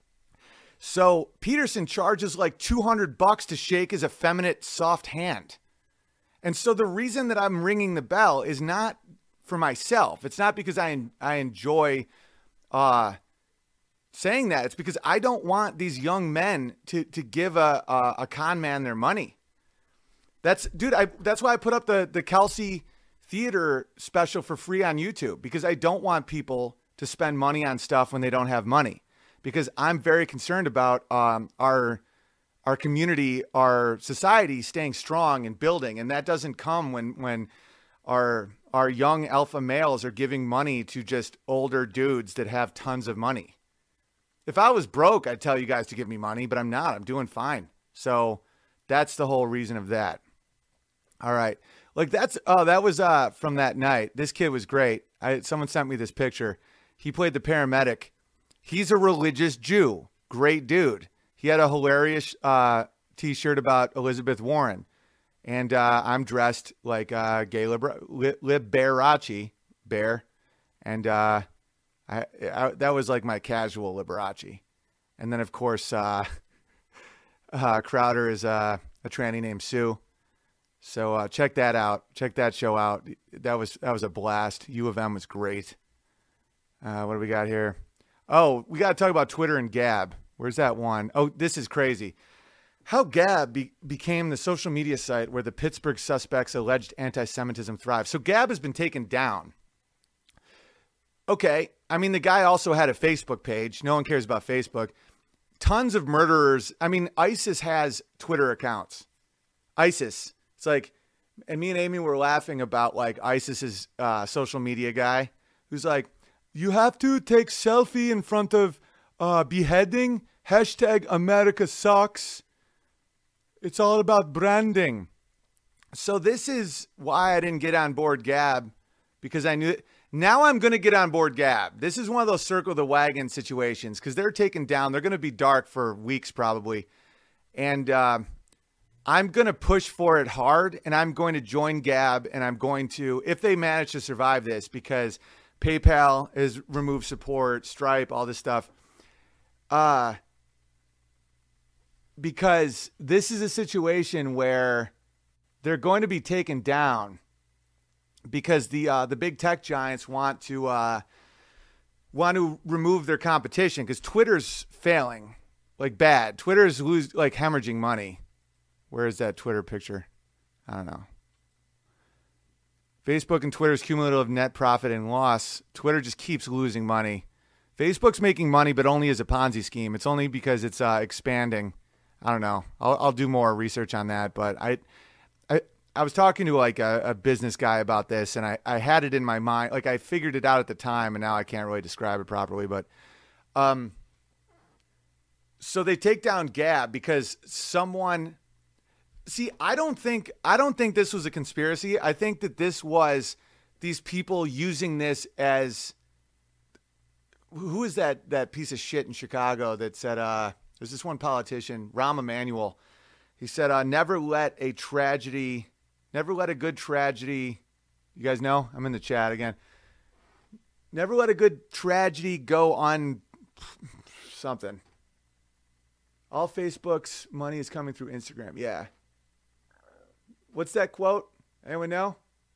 so Peterson charges like two hundred bucks to shake his effeminate soft hand. And so the reason that I'm ringing the bell is not for myself. It's not because I I enjoy uh, saying that. It's because I don't want these young men to to give a a, a con man their money. That's dude. I that's why I put up the the Kelsey Theater special for free on YouTube, because I don't want people to spend money on stuff when they don't have money. Because I'm very concerned about um, our. our community, our society staying strong and building. And that doesn't come when, when our, our young alpha males are giving money to just older dudes that have tons of money. If I was broke, I'd tell you guys to give me money, but I'm not. I'm doing fine. So that's the whole reason of that. All right. Like that's, oh, that was uh, from that night. This kid was great. I, someone sent me this picture. He played the paramedic. He's a religious Jew. Great dude. He had a hilarious uh, T-shirt about Elizabeth Warren. And uh, I'm dressed like uh, gay liber- li- Liberace, bear. And uh, I, I, that was like my casual Liberace. And then, of course, uh, uh, Crowder is uh, a tranny named Sue. So uh, check that out. Check that show out. That was that was a blast. U of M was great. Uh, what do we got here? Oh, we got to talk about Twitter and Gab. Where's that one? Oh, this is crazy. How Gab be- became the social media site where the Pittsburgh suspects' alleged anti-Semitism thrives. So Gab has been taken down. Okay. I mean, the guy also had a Facebook page. No one cares about Facebook. Tons of murderers. I mean, ISIS has Twitter accounts. ISIS. It's like, and me and Amy were laughing about like ISIS's uh, social media guy who's like, you have to take selfie in front of uh, beheading. Hashtag America sucks. It's all about branding. So this is why I didn't get on board Gab, because I knew now I'm going to get on board Gab. This is one of those circle the wagon situations because they're taken down. They're going to be dark for weeks probably. And uh, I'm going to push for it hard, and I'm going to join Gab, and I'm going to, if they manage to survive this, because PayPal has removed support, Stripe, all this stuff. Uh, because this is a situation where they're going to be taken down because the uh, the big tech giants want to uh, want to remove their competition because Twitter's failing like bad. Twitter's lose like hemorrhaging money. Where is that Twitter picture? I don't know. Facebook and Twitter's cumulative net profit and loss. Twitter just keeps losing money. Facebook's making money, but only as a Ponzi scheme. It's only because it's uh, expanding. I don't know. I'll, I'll do more research on that. But I, I, I was talking to like a, a business guy about this, and I, I had it in my mind. Like I figured it out at the time, and now I can't really describe it properly. But, um, so they take down Gab because someone. See, I don't think I don't think this was a conspiracy. I think that this was these people using this as. Who is that that piece of shit in Chicago that said, uh, there's this one politician, Rahm Emanuel. He said, uh, never let a tragedy, never let a good tragedy, you guys know? I'm in the chat again. Never let a good tragedy go on something. All Facebook's money is coming through Instagram. Yeah. What's that quote? Anyone know?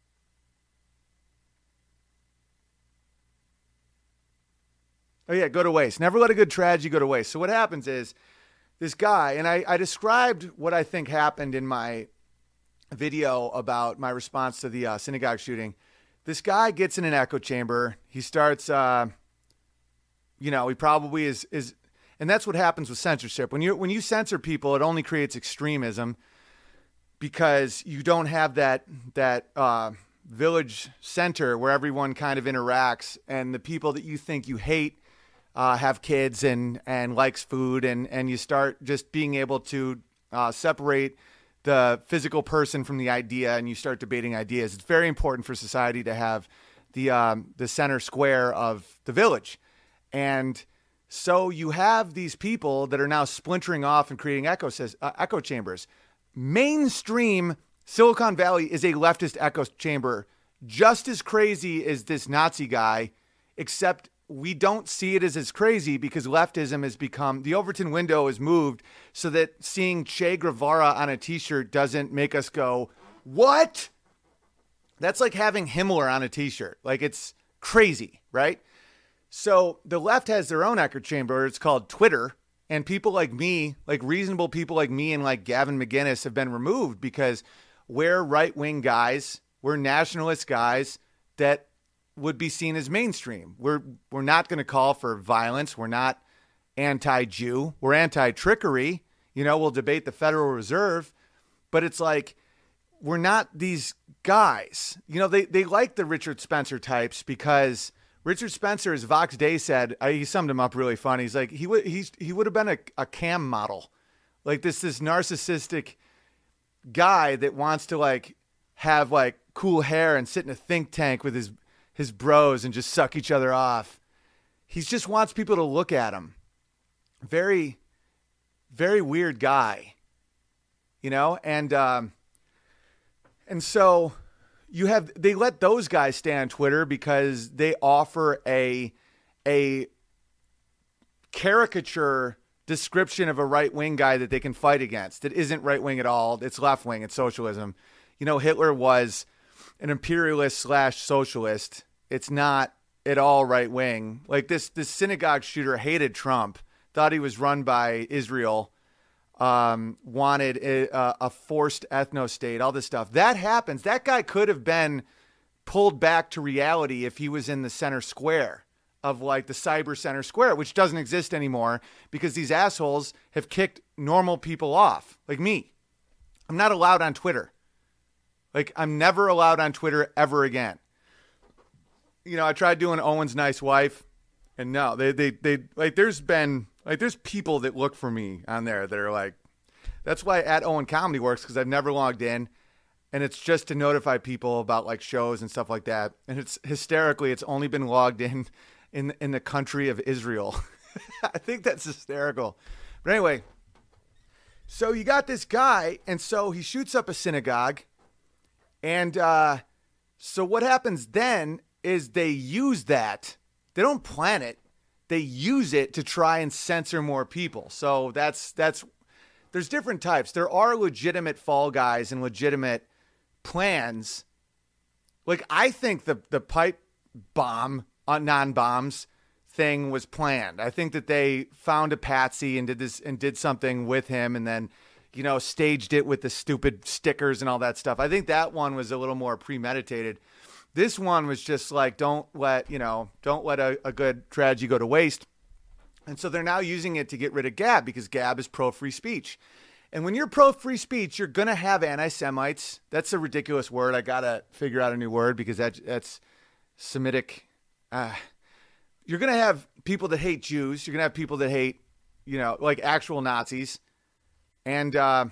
Oh, yeah, go to waste. Never let a good tragedy go to waste. So what happens is this guy, and I, I described what I think happened in my video about my response to the uh, synagogue shooting. This guy gets in an echo chamber. He starts, uh, you know, he probably is, is, and that's what happens with censorship. When you when you censor people, it only creates extremism because you don't have that that uh, village center where everyone kind of interacts, and the people that you think you hate Uh, have kids and, and likes food, and, and you start just being able to uh, separate the physical person from the idea, and you start debating ideas. It's very important for society to have the um, the center square of the village. And so you have these people that are now splintering off and creating echo, uh, echo chambers. Mainstream Silicon Valley is a leftist echo chamber, just as crazy as this Nazi guy, except we don't see it as as crazy because leftism has become, the Overton window is moved so that seeing Che Guevara on a t-shirt doesn't make us go, what? That's like having Himmler on a t-shirt. Like, it's crazy, right? So the left has their own echo chamber. It's called Twitter. And people like me, like reasonable people like me and like Gavin McInnes have been removed because we're right-wing guys. We're nationalist guys that would be seen as mainstream. We're we're not going to call for violence. We're not anti-Jew. We're anti-trickery. You know, we'll debate the Federal Reserve, but it's like we're not these guys. You know, they they like the Richard Spencer types because Richard Spencer, as Vox Day said, uh, he summed him up really funny. He's like he would he's he would have been a, a cam model, like this this narcissistic guy that wants to like have like cool hair and sit in a think tank with his his bros and just suck each other off. He just wants people to look at him. Very, very weird guy, you know? And, um, and so you have, they let those guys stay on Twitter because they offer a, a caricature description of a right-wing guy that they can fight against. It isn't right-wing at all. It's left-wing. It's socialism. You know, Hitler was an imperialist slash socialist. It's not at all right wing. Like this, this synagogue shooter hated Trump, thought he was run by Israel, um, wanted a, a forced ethno state, all this stuff. That happens. That guy could have been pulled back to reality if he was in the center square of like the cyber center square, which doesn't exist anymore because these assholes have kicked normal people off, like me. I'm not allowed on Twitter. Like, I'm never allowed on Twitter ever again. You know, I tried doing Owen's Nice Wife, and no, they, they, they, like, there's been, like, there's people that look for me on there that are like, that's why at Owen Comedy works, because I've never logged in, and it's just to notify people about, like, shows and stuff like that. And it's hysterically, it's only been logged in in, in the country of Israel. I think that's hysterical. But anyway, so you got this guy, and so he shoots up a synagogue. And uh, so what happens then is they use that. They don't plan it. They use it to try and censor more people. So that's that's there's different types. There are legitimate fall guys and legitimate plans. Like, I think the the pipe bomb on non-bombs thing was planned. I think that they found a patsy and did this and did something with him, and then, you know, staged it with the stupid stickers and all that stuff. I think that one was a little more premeditated. This one was just like, don't let, you know, don't let a, a good tragedy go to waste. And so they're now using it to get rid of Gab because Gab is pro-free speech. And when you're pro-free speech, you're going to have anti-Semites. That's a ridiculous word. I got to figure out a new word because that, that's Semitic. Uh, you're going to have people that hate Jews. You're going to have people that hate, you know, like actual Nazis. And uh,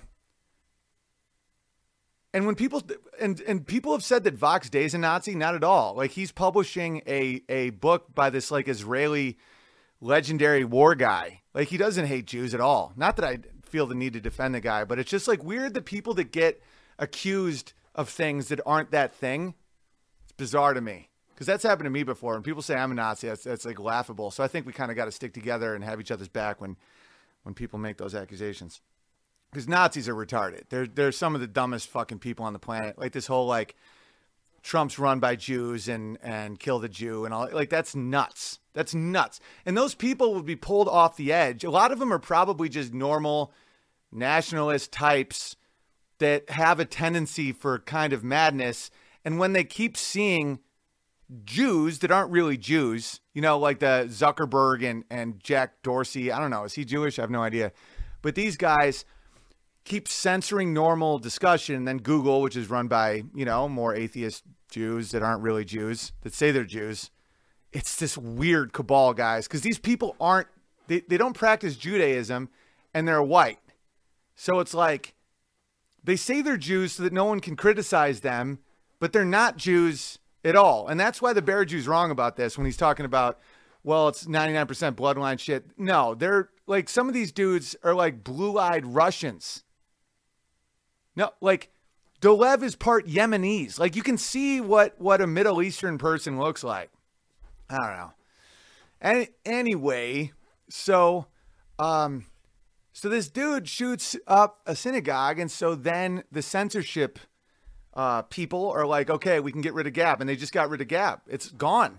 and when people and, and people have said that Vox Day is a Nazi, not at all. Like he's publishing a, a book by this like Israeli legendary war guy. Like he doesn't hate Jews at all. Not that I feel the need to defend the guy, but it's just like weird that people that get accused of things that aren't that thing. It's bizarre to me because that's happened to me before. When people say I'm a Nazi, that's, that's like laughable. So I think we kind of got to stick together and have each other's back when, when people make those accusations. Because Nazis are retarded. They're, they're some of the dumbest fucking people on the planet. Like this whole like Trump's run by Jews and, and kill the Jew and all like that's nuts. That's nuts. And those people would be pulled off the edge. A lot of them are probably just normal nationalist types that have a tendency for kind of madness. And when they keep seeing Jews that aren't really Jews, you know, like the Zuckerberg and, and Jack Dorsey, I don't know. Is he Jewish? I have no idea. But these guys keep censoring normal discussion. And then Google, which is run by, you know, more atheist Jews that aren't really Jews, that say they're Jews. It's this weird cabal, guys, because these people aren't, they, they don't practice Judaism and they're white. So it's like they say they're Jews so that no one can criticize them, but they're not Jews at all. And that's why the Bear Jew's wrong about this when he's talking about, well, it's ninety-nine percent bloodline shit. No, they're like some of these dudes are like blue-eyed Russians. No, like Dolev is part Yemenis. Like you can see what, what a Middle Eastern person looks like. I don't know. And anyway, so, um, so this dude shoots up a synagogue. And so then the censorship, uh, people are like, okay, we can get rid of Gab. And they just got rid of Gab. It's gone.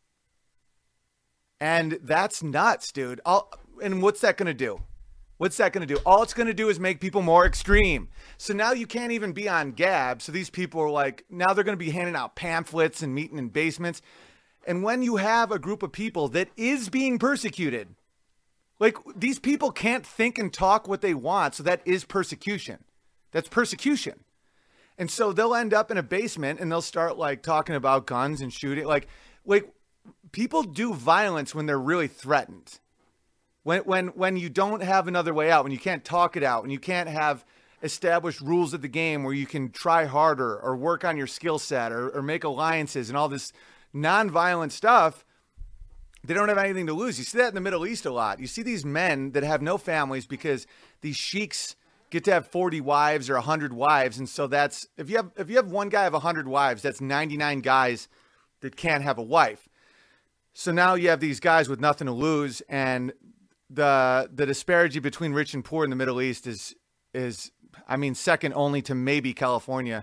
And that's nuts, dude. I'll, and what's that going to do? What's that going to do? All it's going to do is make people more extreme. So now you can't even be on Gab. So these people are like, now they're going to be handing out pamphlets and meeting in basements. And when you have a group of people that is being persecuted, like these people can't think and talk what they want. So that is persecution. That's persecution. And so they'll end up in a basement and they'll start like talking about guns and shooting. Like, like people do violence when they're really threatened. When, when, when you don't have another way out, when you can't talk it out, when you can't have established rules of the game where you can try harder or work on your skill set or, or make alliances and all this non-violent stuff, they don't have anything to lose. You see that in the Middle East a lot. You see these men that have no families because these sheiks get to have forty wives or one hundred wives. And so that's, if you have, if you have one guy have one hundred wives, that's ninety-nine guys that can't have a wife. So now you have these guys with nothing to lose. And the, the disparity between rich and poor in the Middle East is, is, I mean, second only to maybe California.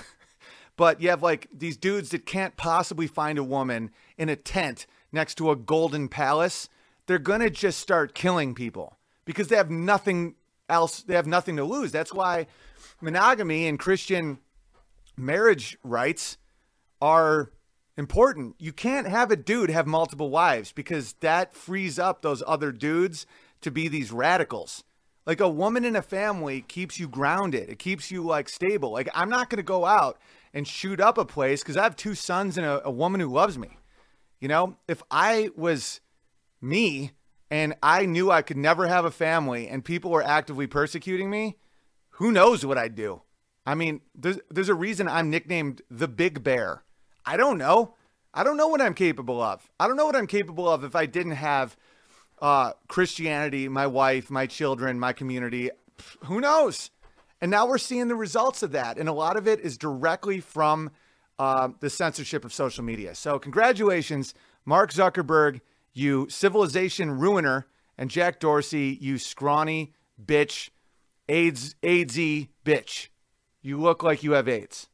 But you have like these dudes that can't possibly find a woman in a tent next to a golden palace. They're going to just start killing people because they have nothing else. They have nothing to lose. That's why monogamy and Christian marriage rights are important. You can't have a dude have multiple wives because that frees up those other dudes to be these radicals. Like a woman in a family keeps you grounded. It keeps you like stable. Like I'm not going to go out and shoot up a place because I have two sons and a, a woman who loves me. You know, if I was me and I knew I could never have a family and people were actively persecuting me, who knows what I'd do? I mean, there's, there's a reason I'm nicknamed the Big Bear. I don't know. I don't know what I'm capable of. I don't know what I'm capable of if I didn't have uh, Christianity, my wife, my children, my community. Who knows? And now we're seeing the results of that. And a lot of it is directly from uh, the censorship of social media. So congratulations, Mark Zuckerberg, you civilization ruiner, and Jack Dorsey, you scrawny bitch, AIDS, AIDS-y bitch. You look like you have AIDS.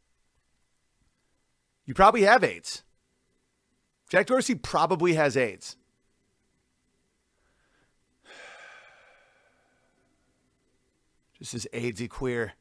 You probably have AIDS. Jack Dorsey probably has AIDS. Just as AIDS-y queer.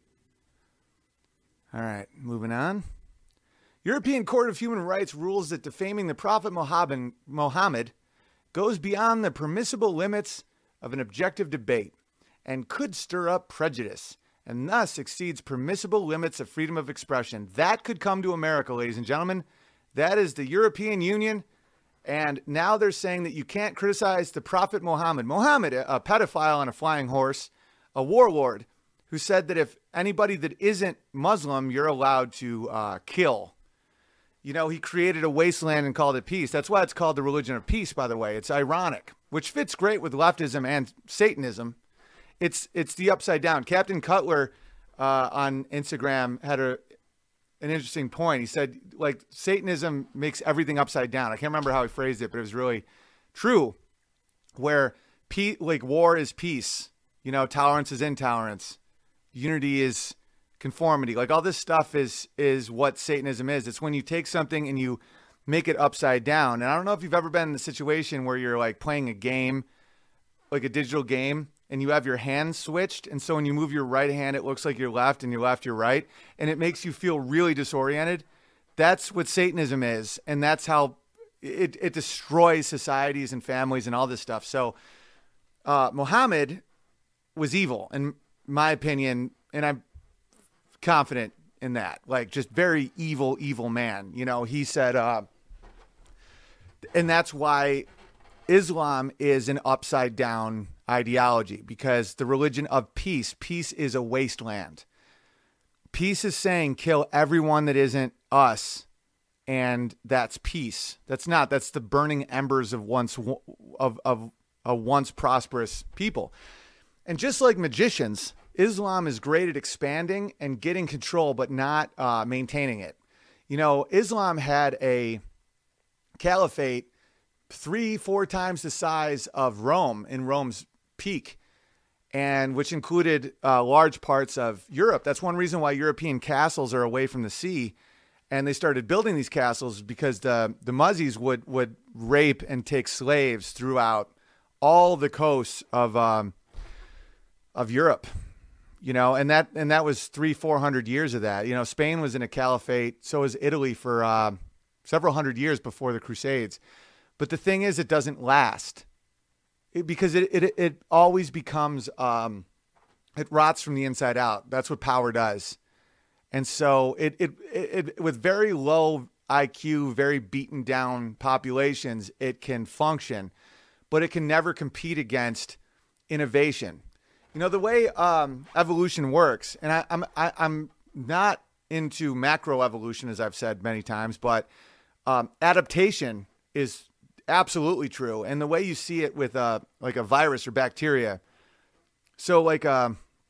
All right, moving on. European Court of Human Rights rules that defaming the Prophet Muhammad, Muhammad goes beyond the permissible limits of an objective debate and could stir up prejudice and thus exceeds permissible limits of freedom of expression. That could come to America, ladies and gentlemen. That is the European Union. And now they're saying that you can't criticize the Prophet Muhammad. Muhammad, a pedophile on a flying horse, a warlord, who said that if anybody that isn't Muslim, you're allowed to uh, kill. You know, he created a wasteland and called it peace. That's why it's called the religion of peace, by the way. It's ironic, which fits great with leftism and Satanism. It's it's the upside down. Captain Cutler uh, on Instagram had a an interesting point. He said, like, Satanism makes everything upside down. I can't remember how he phrased it, but it was really true. Where pe- like war is peace, you know, tolerance is intolerance, unity is conformity. Like all this stuff is is what Satanism is. It's when you take something and you make it upside down. And I don't know if you've ever been in a situation where you're like playing a game, like a digital game, and you have your hands switched. And so when you move your right hand, it looks like your left, and your left, your right. And it makes you feel really disoriented. That's what Satanism is. And that's how it, it destroys societies and families and all this stuff. So uh, Muhammad was evil, in my opinion. And I'm confident in that. Like, just very evil, evil man. You know, he said, uh, and that's why Islam is an upside down ideology, because the religion of peace, peace is a wasteland. Peace is saying kill everyone that isn't us, and that's peace. That's not. That's the burning embers of once of of a once prosperous people. And just like magicians, Islam is great at expanding and getting control, but not uh, maintaining it. You know, Islam had a caliphate three, four times the size of Rome in Rome's peak, and which included uh, large parts of Europe. That's one reason why European castles are away from the sea. And they started building these castles because the, the Muzzies would, would rape and take slaves throughout all the coasts of, um, of Europe, you know, and that, and that was three, four hundred years of that. You know, Spain was in a caliphate. So was Italy for uh, several hundred years before the Crusades. But the thing is, it doesn't last. It, because it, it it always becomes, um, it rots from the inside out. That's what power does. And so it, it, it, it with very low I Q, very beaten down populations, it can function, but it can never compete against innovation. You know, the way um, evolution works, and I, I'm I, I'm not into macro evolution, as I've said many times, but um, adaptation is absolutely true. And the way you see it with uh, like a virus or bacteria. So like uh,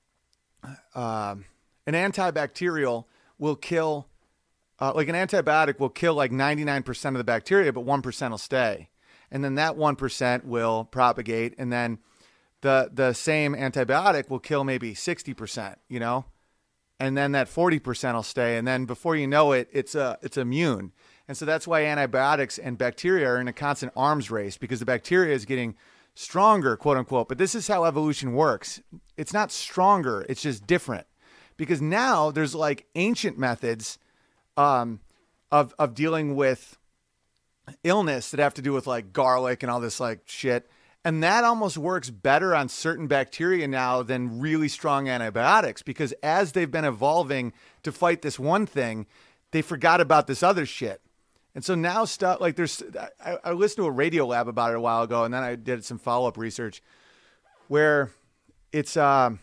uh, an antibacterial will kill, uh, like an antibiotic will kill like ninety-nine percent of the bacteria, but one percent will stay. And then that one percent will propagate. And then the, the same antibiotic will kill maybe sixty percent, you know, and then that forty percent will stay. And then before you know it, it's a, it's immune. And so that's why antibiotics and bacteria are in a constant arms race, because the bacteria is getting stronger, quote unquote. But this is how evolution works. It's not stronger. It's just different, because now there's like ancient methods um, of, of dealing with illness that have to do with like garlic and all this like shit. And that almost works better on certain bacteria now than really strong antibiotics, because as they've been evolving to fight this one thing, they forgot about this other shit. And so now stuff like there's, I, I listened to a Radio Lab about it a while ago, and then I did some follow-up research where it's, um,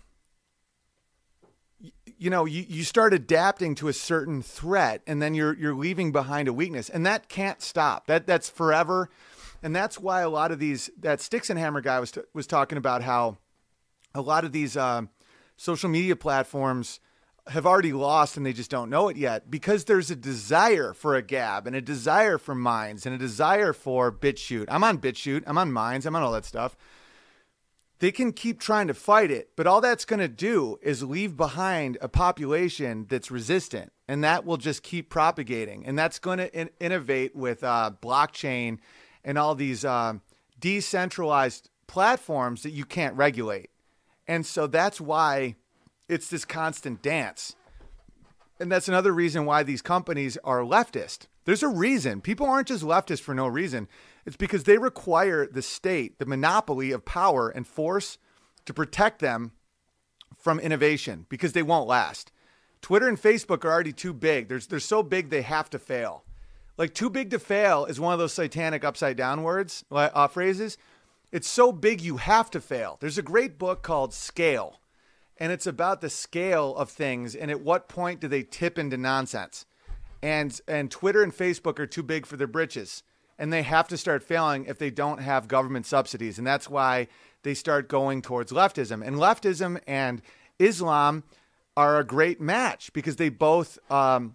you know, you, you start adapting to a certain threat, and then you're, you're leaving behind a weakness, and that can't stop. That that's forever. And that's why a lot of these, that Sticks and Hammer guy was, t- was talking about how a lot of these, um, social media platforms have already lost, and they just don't know it yet, because there's a desire for a Gab and a desire for Minds and a desire for BitChute. I'm on BitChute. I'm on Minds. I'm on all that stuff. They can keep trying to fight it, but all that's going to do is leave behind a population that's resistant, and that will just keep propagating. And that's going to in- innovate with uh, blockchain and all these uh, decentralized platforms that you can't regulate. And so that's why it's this constant dance. And that's another reason why these companies are leftist. There's a reason. People aren't just leftist for no reason. It's because they require the state, the monopoly of power and force to protect them from innovation because they won't last. Twitter and Facebook are already too big. They're, they're so big they have to fail. Like too big to fail is one of those satanic upside down words, uh, phrases. It's so big you have to fail. There's a great book called Scale, and it's about the scale of things and at what point do they tip into nonsense. And and Twitter and Facebook are too big for their britches, and they have to start failing if they don't have government subsidies. And that's why they start going towards leftism. And leftism and Islam are a great match because they both um,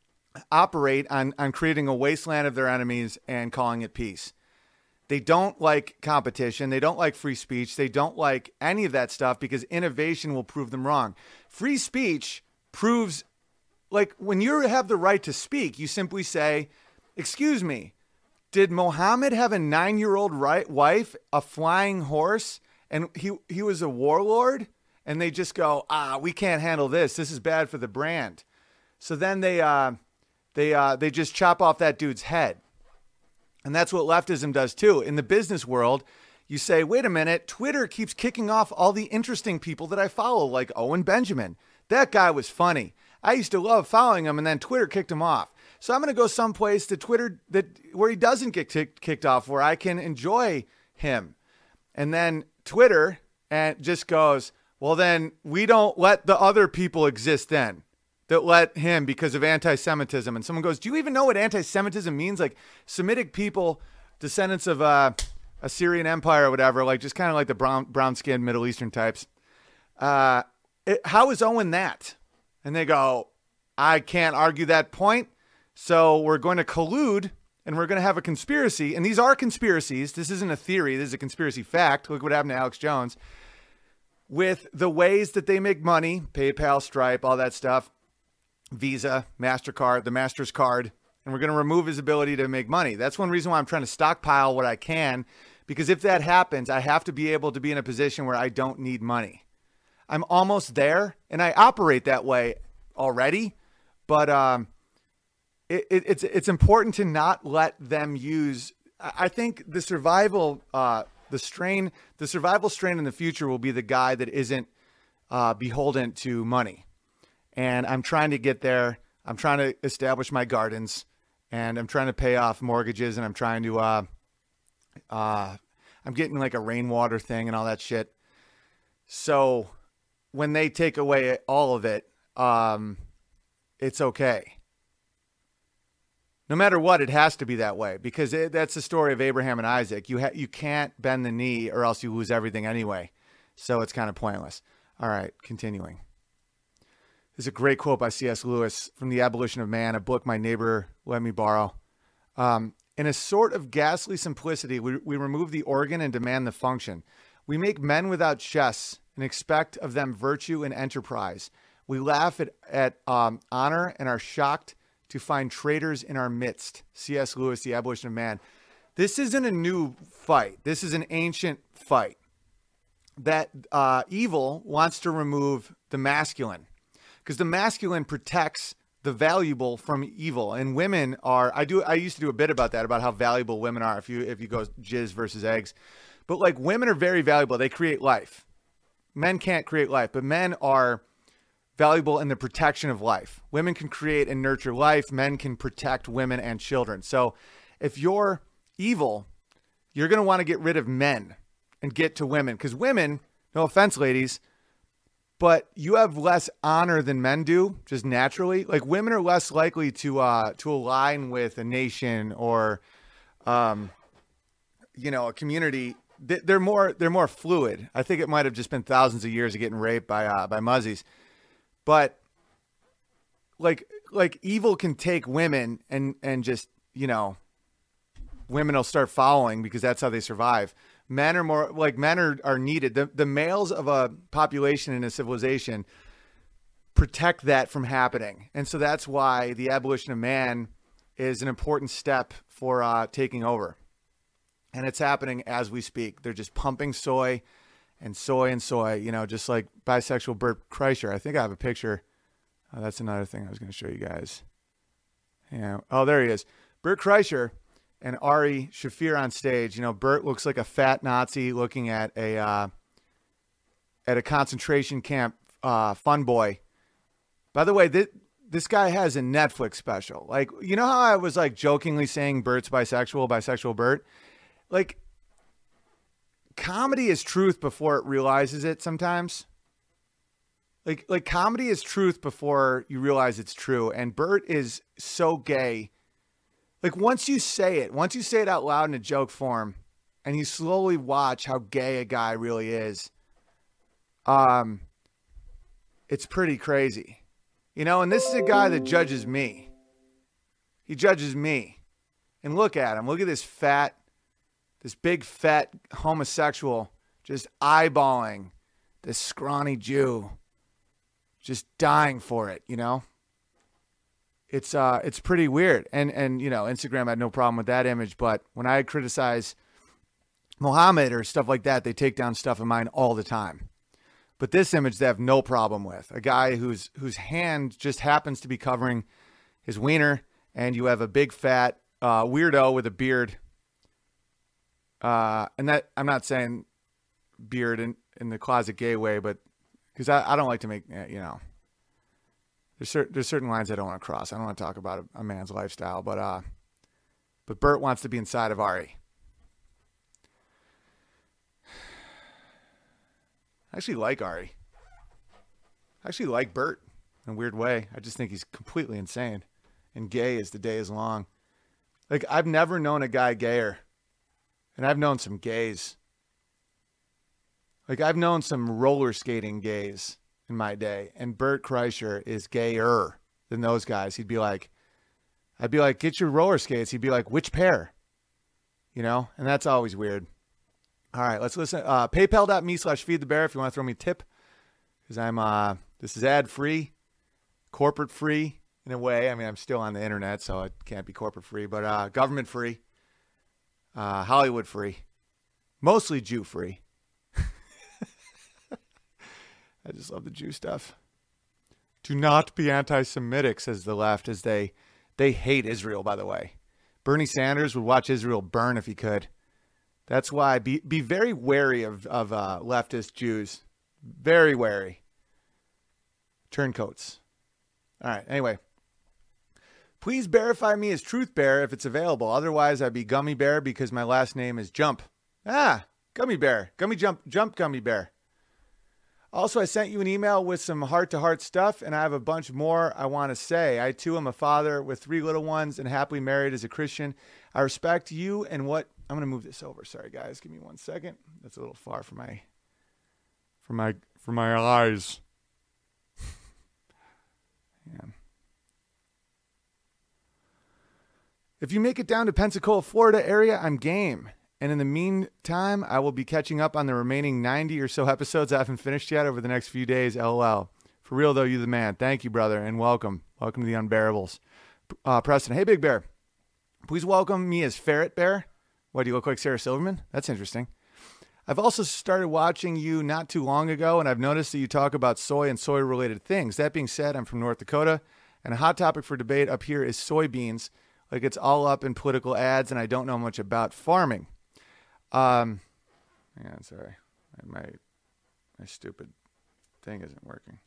operate on, on creating a wasteland of their enemies and calling it peace. They don't like competition. They don't like free speech. They don't like any of that stuff because innovation will prove them wrong. Free speech proves, like when you have the right to speak, you simply say, excuse me, did Muhammad have a nine-year-old right, wife, a flying horse, and he, he was a warlord? And they just go, ah, we can't handle this. This is bad for the brand. So then they uh, they uh, they just chop off that dude's head. And that's what leftism does too. In the business world, you say, wait a minute, Twitter keeps kicking off all the interesting people that I follow, like Owen Benjamin. That guy was funny. I used to love following him, and then Twitter kicked him off. So I'm going to go someplace to Twitter that where he doesn't get kicked kicked off, where I can enjoy him. And then Twitter and just goes, well, then we don't let the other people exist then that let him because of anti-Semitism. And someone goes, do you even know what anti-Semitism means? Like Semitic people, descendants of uh, Assyrian Empire or whatever, like just kind of like the brown, brown-skinned Middle Eastern types. Uh, it, how is Owen that? And they go, I can't argue that point. So we're going to collude and we're going to have a conspiracy. And these are conspiracies. This isn't a theory. This is a conspiracy fact. Look what happened to Alex Jones. With the ways that they make money, PayPal, Stripe, all that stuff, Visa, MasterCard, the Master's card, and we're going to remove his ability to make money. That's one reason why I'm trying to stockpile what I can, because if that happens, I have to be able to be in a position where I don't need money. I'm almost there, and I operate that way already, but um, it, it, it's it's important to not let them use. I think the survival uh, The strain, the survival strain in the future will be the guy that isn't uh, beholden to money. And I'm trying to get there. I'm trying to establish my gardens, and I'm trying to pay off mortgages, and I'm trying to, uh, uh, I'm getting like a rainwater thing and all that shit. So when they take away all of it, um, it's okay. No matter what, it has to be that way because it, that's the story of Abraham and Isaac. You ha- you can't bend the knee or else you lose everything anyway. So it's kind of pointless. All right, continuing. There's a great quote by C S Lewis from The Abolition of Man, a book my neighbor let me borrow. Um, in a sort of ghastly simplicity, we, we remove the organ and demand the function. We make men without chests and expect of them virtue and enterprise. We laugh at, at um, honor and are shocked to find traitors in our midst. C S Lewis, The Abolition of Man. This isn't a new fight. This is an ancient fight. That uh, evil wants to remove the masculine because the masculine protects the valuable from evil. And women are, I do, I used to do a bit about that, about how valuable women are if you, if you go jizz versus eggs. But like women are very valuable. They create life. Men can't create life, but men are valuable in the protection of life. Women can create and nurture life. Men can protect women and children. So if you're evil, you're going to want to get rid of men and get to women because women, no offense, ladies, but you have less honor than men do just naturally. Like women are less likely to, uh, to align with a nation or, um, you know, a community. They're more, they're more fluid. I think it might've just been thousands of years of getting raped by, uh, by muzzies. But like, like evil can take women and, and just, you know, women will start following because that's how they survive. Men are more like men are, are needed. The, the males of a population in a civilization protect that from happening. And so that's why the abolition of man is an important step for uh, taking over. And it's happening as we speak. They're just pumping soy and soy and soy, you know, just like bisexual Bert Kreischer. I think I have a picture. Oh, that's another thing I was going to show you guys. Yeah. Oh, there he is. Bert Kreischer. and Ari Shaffir on stage. You know, Bert looks like a fat Nazi looking at a uh, at a concentration camp uh, fun boy. By the way, this, this guy has a Netflix special. Like, you know how I was like jokingly saying Bert's bisexual, bisexual Bert? Like, comedy is truth before it realizes it sometimes. Like, like comedy is truth before you realize it's true. And Bert is so gay. Like, once you say it, once you say it out loud in a joke form, and you slowly watch how gay a guy really is, um, it's pretty crazy. You know, and this is a guy that judges me. He judges me. And look at him. Look at this fat, this big fat homosexual just eyeballing this scrawny Jew. Just dying for it, you know? It's uh, it's pretty weird. And, and, you know, Instagram had no problem with that image. But when I criticize Muhammad or stuff like that, they take down stuff of mine all the time. But this image they have no problem with. A guy whose whose hand just happens to be covering his wiener. And you have a big fat uh, weirdo with a beard. Uh, and that, I'm not saying beard in, in the closet gay way, but because I, I don't like to make, you know, there's certain, there's certain lines I don't want to cross. I don't want to talk about a, a man's lifestyle, but, uh, but Bert wants to be inside of Ari. I actually like Ari. I actually like Bert in a weird way. I just think he's completely insane and gay as the day is long. Like, I've never known a guy gayer, and I've known some gays. Like, I've known some roller skating gays in my day, and Bert Kreischer is gayer than those guys. He'd be like, I'd be like, get your roller skates. He'd be like, which pair? You know, and that's always weird. All right, let's listen. Uh, PayPal.me slash feed the bear if you want to throw me a tip, because I'm, uh, this is ad free, corporate free in a way. I mean, I'm still on the internet, so it can't be corporate free, but uh, government free, uh, Hollywood free, mostly Jew free. I just love the Jew stuff. Do not be anti-Semitic, says the left, as they they hate Israel, by the way. Bernie Sanders would watch Israel burn if he could. That's why be be very wary of, of uh, leftist Jews. Very wary. Turncoats. All right, anyway. Please verify me as Truth Bear if it's available. Otherwise, I'd be Gummy Bear because my last name is Jump. Ah, Gummy Bear. Gummy Jump, Jump Gummy Bear. Also, I sent you an email with some heart-to-heart stuff, and I have a bunch more I want to say. I, too, am a father with three little ones and happily married as a Christian. I respect you and what... I'm going to move this over. Sorry, guys. Give me one second. That's a little far for my... For my, for my eyes. Yeah. If you make it down to Pensacola, Florida area, I'm game. And in the meantime, I will be catching up on the remaining ninety or so episodes I haven't finished yet over the next few days. L O L. For real, though, you the man. Thank you, brother, and welcome. Welcome to the Unbearables. Uh, Preston, hey, Big Bear. Please welcome me as Ferret Bear. What, do you look like Sarah Silverman? That's interesting. I've also started watching you not too long ago, and I've noticed that you talk about soy and soy-related things. That being said, I'm from North Dakota, and a hot topic for debate up here is soybeans. Like, it's all up in political ads, and I don't know much about farming. Um, yeah, sorry. My, my stupid thing isn't working.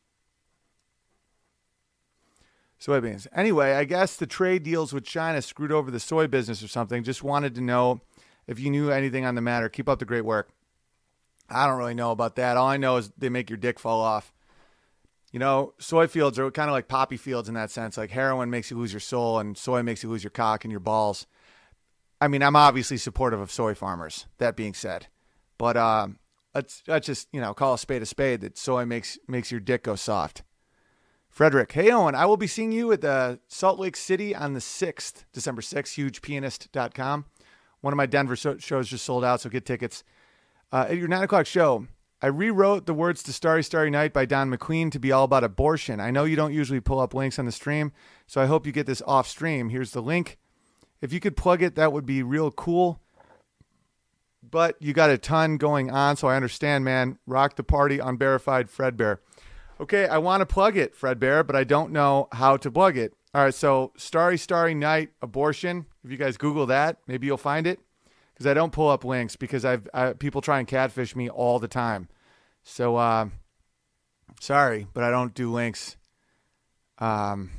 Soybeans. Anyway, I guess the trade deals with China screwed over the soy business or something. Just wanted to know if you knew anything on the matter. Keep up the great work. I don't really know about that. All I know is they make your dick fall off. You know, soy fields are kind of like poppy fields in that sense. Like heroin makes you lose your soul and soy makes you lose your cock and your balls. I mean, I'm obviously supportive of soy farmers, that being said. But um, let's, let's just, you know, call a spade a spade that soy makes makes your dick go soft. Frederick, hey, Owen, I will be seeing you at the Salt Lake City on the sixth, December sixth, huge pianist dot com. One of my Denver so- shows just sold out, so get tickets. Uh, at your nine o'clock show, I rewrote the words to Starry, Starry Night by Don McQueen to be all about abortion. I know you don't usually pull up links on the stream, so I hope you get this off stream. Here's the link. If you could plug it, that would be real cool. But you got a ton going on, so I understand, man. Rock the party, Unverified Fred Bear. Okay, I want to plug it, Fred Bear, but I don't know how to plug it. All right, so Starry Starry Night abortion. If you guys Google that, maybe you'll find it. Because I don't pull up links because I've I, people try and catfish me all the time. So uh, sorry, but I don't do links. Um,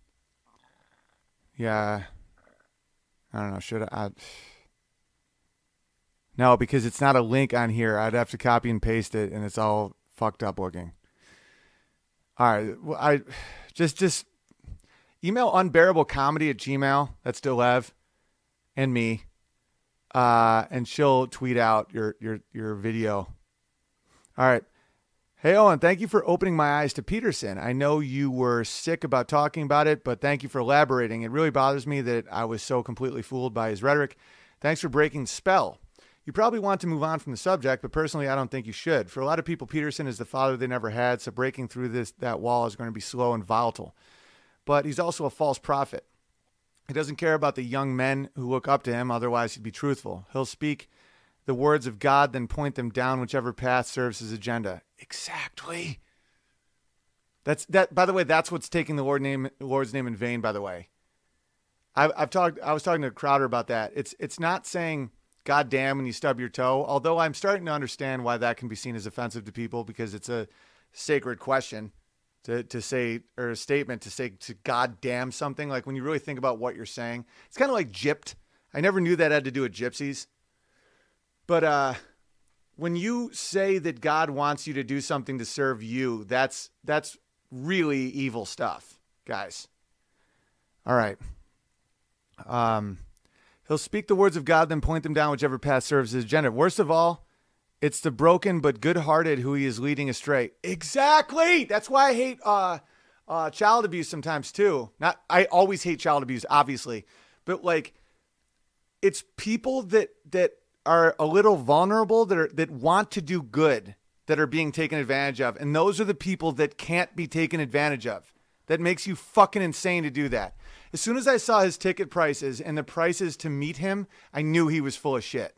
yeah, I don't know. Should I? I? No, because it's not a link on here. I'd have to copy and paste it, and it's all fucked up looking. All right, well, I just just. Email unbearablecomedy at Gmail. That's Dilev and me. Uh, and she'll tweet out your, your, your video. All right. Hey, Owen, thank you for opening my eyes to Peterson. I know you were sick about talking about it, but thank you for elaborating. It really bothers me that I was so completely fooled by his rhetoric. Thanks for breaking the spell. You probably want to move on from the subject, but personally, I don't think you should. For a lot of people, Peterson is the father they never had, so breaking through this that wall is going to be slow and volatile. But he's also a false prophet. He doesn't care about the young men who look up to him, otherwise he'd be truthful. He'll speak the words of God, then point them down whichever path serves his agenda. Exactly. That's that. By the way, that's what's taking the Lord name, Lord's name in vain. By the way, I've, I've talked. I was talking to Crowder about that. It's it's not saying "God damn" when you stub your toe. Although I'm starting to understand why that can be seen as offensive to people because it's a sacred question. To, to say, or a statement to say to God damn something, like when you really think about what you're saying, it's kind of like gypped. I never knew that had to do with gypsies. But uh, when you say that God wants you to do something to serve you, that's that's really evil stuff, guys. All right. Um, he'll speak the words of God, then point them down whichever path serves his agenda. Worst of all, it's the broken but good-hearted who he is leading astray. Exactly. That's why I hate uh, uh, child abuse sometimes too. Not, I always hate child abuse, obviously, but like, it's people that that are a little vulnerable, that are that want to do good, that are being taken advantage of, and those are the people that can't be taken advantage of. That makes you fucking insane to do that. As soon as I saw his ticket prices and the prices to meet him, I knew he was full of shit.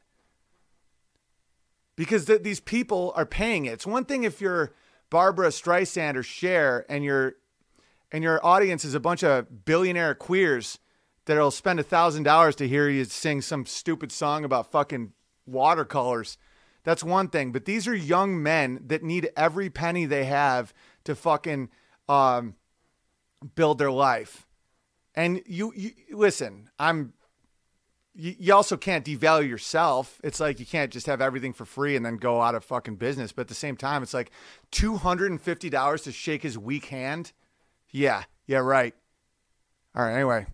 Because th- these people are paying it. It's one thing if you're Barbara Streisand or Cher and your and your audience is a bunch of billionaire queers that'll spend a thousand dollars to hear you sing some stupid song about fucking watercolors. That's one thing. But these are young men that need every penny they have to fucking um, build their life. And you, you listen, I'm. You, you also can't devalue yourself. It's like you can't just have everything for free and then go out of fucking business. But at the same time, it's like two hundred fifty dollars to shake his weak hand. Yeah, yeah, right. All right, anyway.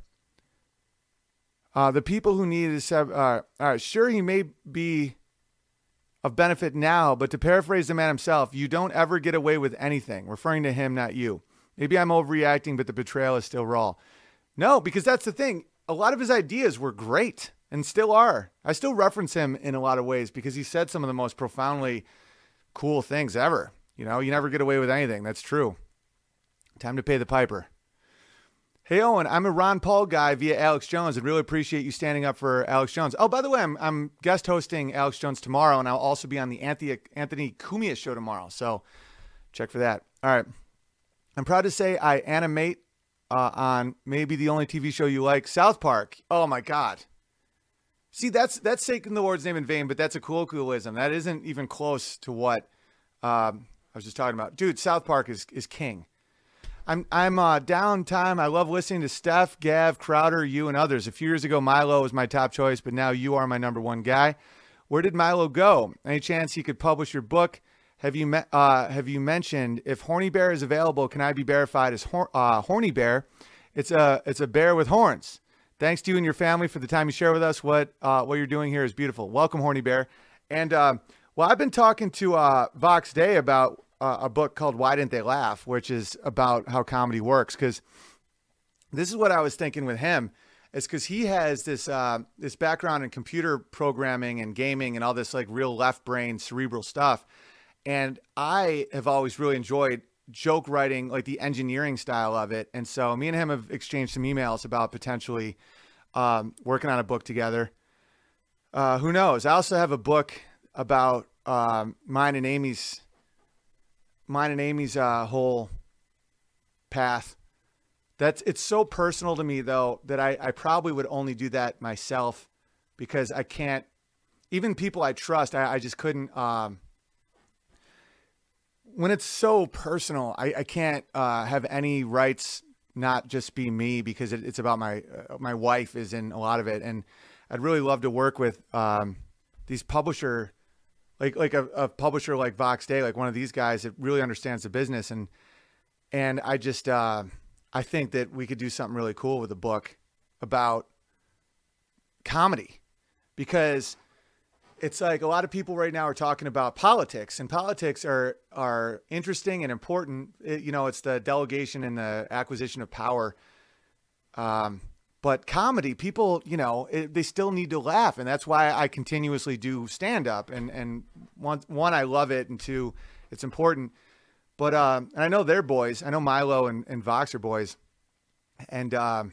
Uh, the people who need to have, uh, all right, sure, he may be of benefit now, but to paraphrase the man himself, you don't ever get away with anything. Referring to him, not you. Maybe I'm overreacting, but the betrayal is still raw. No, because that's the thing. A lot of his ideas were great and still are. I still reference him in a lot of ways because he said some of the most profoundly cool things ever. You know, you never get away with anything. That's true. Time to pay the piper. Hey, Owen, I'm a Ron Paul guy via Alex Jones. I'd really appreciate you standing up for Alex Jones. Oh, by the way, I'm I'm guest hosting Alex Jones tomorrow, and I'll also be on the Anthony, Anthony Cumia show tomorrow. So check for that. All right. I'm proud to say I animate Uh, on maybe the only T V show you like, South Park. Oh my God. See, that's that's taking the Lord's name in vain, but that's a colloquialism. That isn't even close to what um, I was just talking about. Dude, South Park is is king. I'm I'm uh, downtime. I love listening to Steph, Gav, Crowder, you, and others. A few years ago, Milo was my top choice, but now you are my number one guy. Where did Milo go? Any chance he could publish your book? Have you me- uh, have you mentioned if Horny Bear is available? Can I be verified as hor- uh, Horny Bear? It's a it's a bear with horns. Thanks to you and your family for the time you share with us. What uh, what you're doing here is beautiful. Welcome, Horny Bear. And uh, well, I've been talking to uh, Vox Day about uh, a book called Why Didn't They Laugh, which is about how comedy works. Because this is what I was thinking with him. Is because he has this uh, this background in computer programming and gaming and all this like real left brain cerebral stuff. And I have always really enjoyed joke writing, like the engineering style of it. And so me and him have exchanged some emails about potentially um, working on a book together. Uh, who knows? I also have a book about um, mine and Amy's, mine and Amy's uh, whole path That's it's so personal to me though that I, I probably would only do that myself because I can't. Even people I trust, I, I just couldn't. Um, when it's so personal, I, I can't uh, have any rights not just be me because it, it's about my uh, my wife is in a lot of it, and I'd really love to work with um, these publisher, like like a, a publisher like Vox Day, like one of these guys that really understands the business, and and I just uh, I think that we could do something really cool with a book about comedy, because it's like a lot of people right now are talking about politics, and politics are are interesting and important. It, you know, it's the delegation and the acquisition of power. Um, but comedy, people, you know, it, they still need to laugh, and that's why I continuously do stand up. And and one, one, I love it, and two, it's important. But um, and I know they're boys. I know Milo and, and Vox are boys, and um,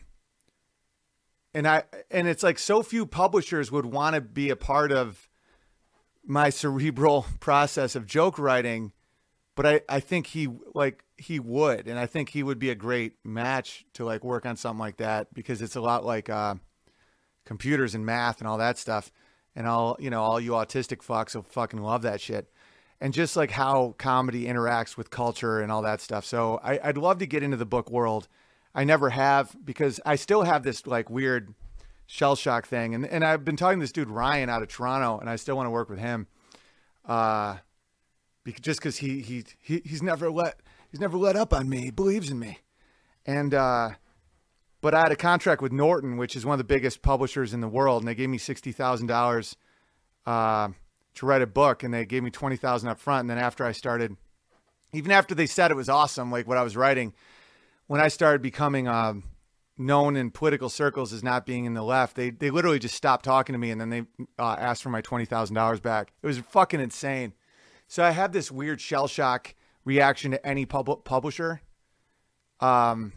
and I and it's like so few publishers would want to be a part of my cerebral process of joke writing, but I, I think he like he would, and I think he would be a great match to like work on something like that, because it's a lot like uh, computers and math and all that stuff, and all you know all you autistic fucks will fucking love that shit, and just like how comedy interacts with culture and all that stuff. So I, I'd love to get into the book world. I never have, because I still have this like weird shell shock thing. And and I've been talking to this dude, Ryan, out of Toronto, and I still want to work with him. Uh, because, just cause he, he, he, he's never let, he's never let up on me. He believes in me. And, uh, but I had a contract with Norton, which is one of the biggest publishers in the world. And they gave me sixty thousand dollars, uh, to write a book. And they gave me twenty thousand up front. And then after I started, even after they said it was awesome, like what I was writing, when I started becoming, um, known in political circles as not being in the left, they they literally just stopped talking to me, and then they uh, asked for my twenty thousand dollars back. It was fucking insane. So I have this weird shell shock reaction to any pub- publisher. Um,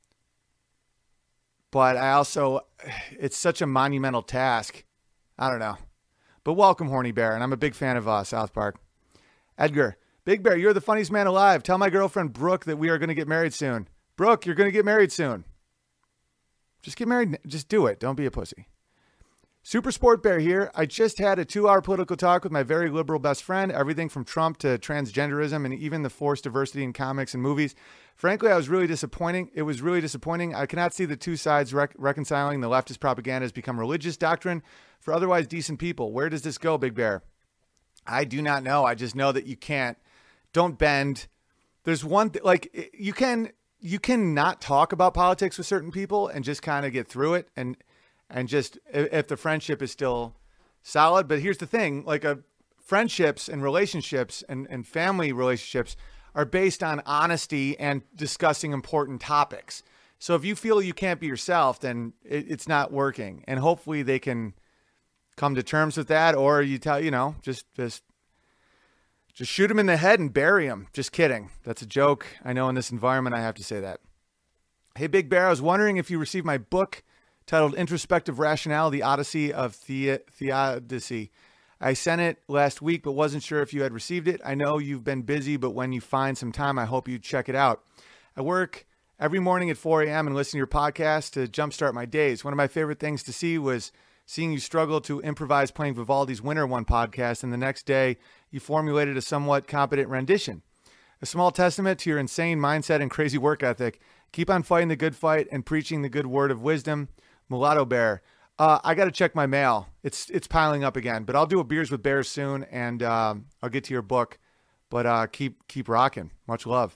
but I also, it's such a monumental task. I don't know. But welcome, Horny Bear, and I'm a big fan of uh, South Park. Edgar, Big Bear, you're the funniest man alive. Tell my girlfriend Brooke that we are going to get married soon. Brooke, you're going to get married soon. Just get married. Just do it. Don't be a pussy. Super Sport Bear here. I just had a two-hour political talk with my very liberal best friend. Everything from Trump to transgenderism and even the forced diversity in comics and movies. Frankly, I was really disappointing. It was really disappointing. I cannot see the two sides rec- reconciling. The leftist propaganda has become religious doctrine for otherwise decent people. Where does this go, Big Bear? I do not know. I just know that you can't. Don't bend. There's one th- like you can. You can not talk about politics with certain people and just kind of get through it. And, and just, if the friendship is still solid. But here's the thing, like a friendships and relationships and, and family relationships are based on honesty and discussing important topics. So if you feel you can't be yourself, then it, it's not working. And hopefully they can come to terms with that, or you tell, you know, just, just, Just shoot him in the head and bury him. Just kidding. That's a joke. I know in this environment I have to say that. Hey, Big Bear, I was wondering if you received my book titled Introspective Rationale, The Odyssey of the- Theodicy. I sent it last week, but wasn't sure if you had received it. I know you've been busy, but when you find some time, I hope you check it out. I work every morning at four a.m. and listen to your podcast to jumpstart my days. One of my favorite things to see was seeing you struggle to improvise playing Vivaldi's Winter One podcast, and the next day you formulated a somewhat competent rendition. A small testament to your insane mindset and crazy work ethic. Keep on fighting the good fight and preaching the good word of wisdom. Mulatto Bear. Uh, I got to check my mail. It's it's piling up again, but I'll do a Beers with Bears soon, and um, I'll get to your book. But uh, keep keep rocking. Much love.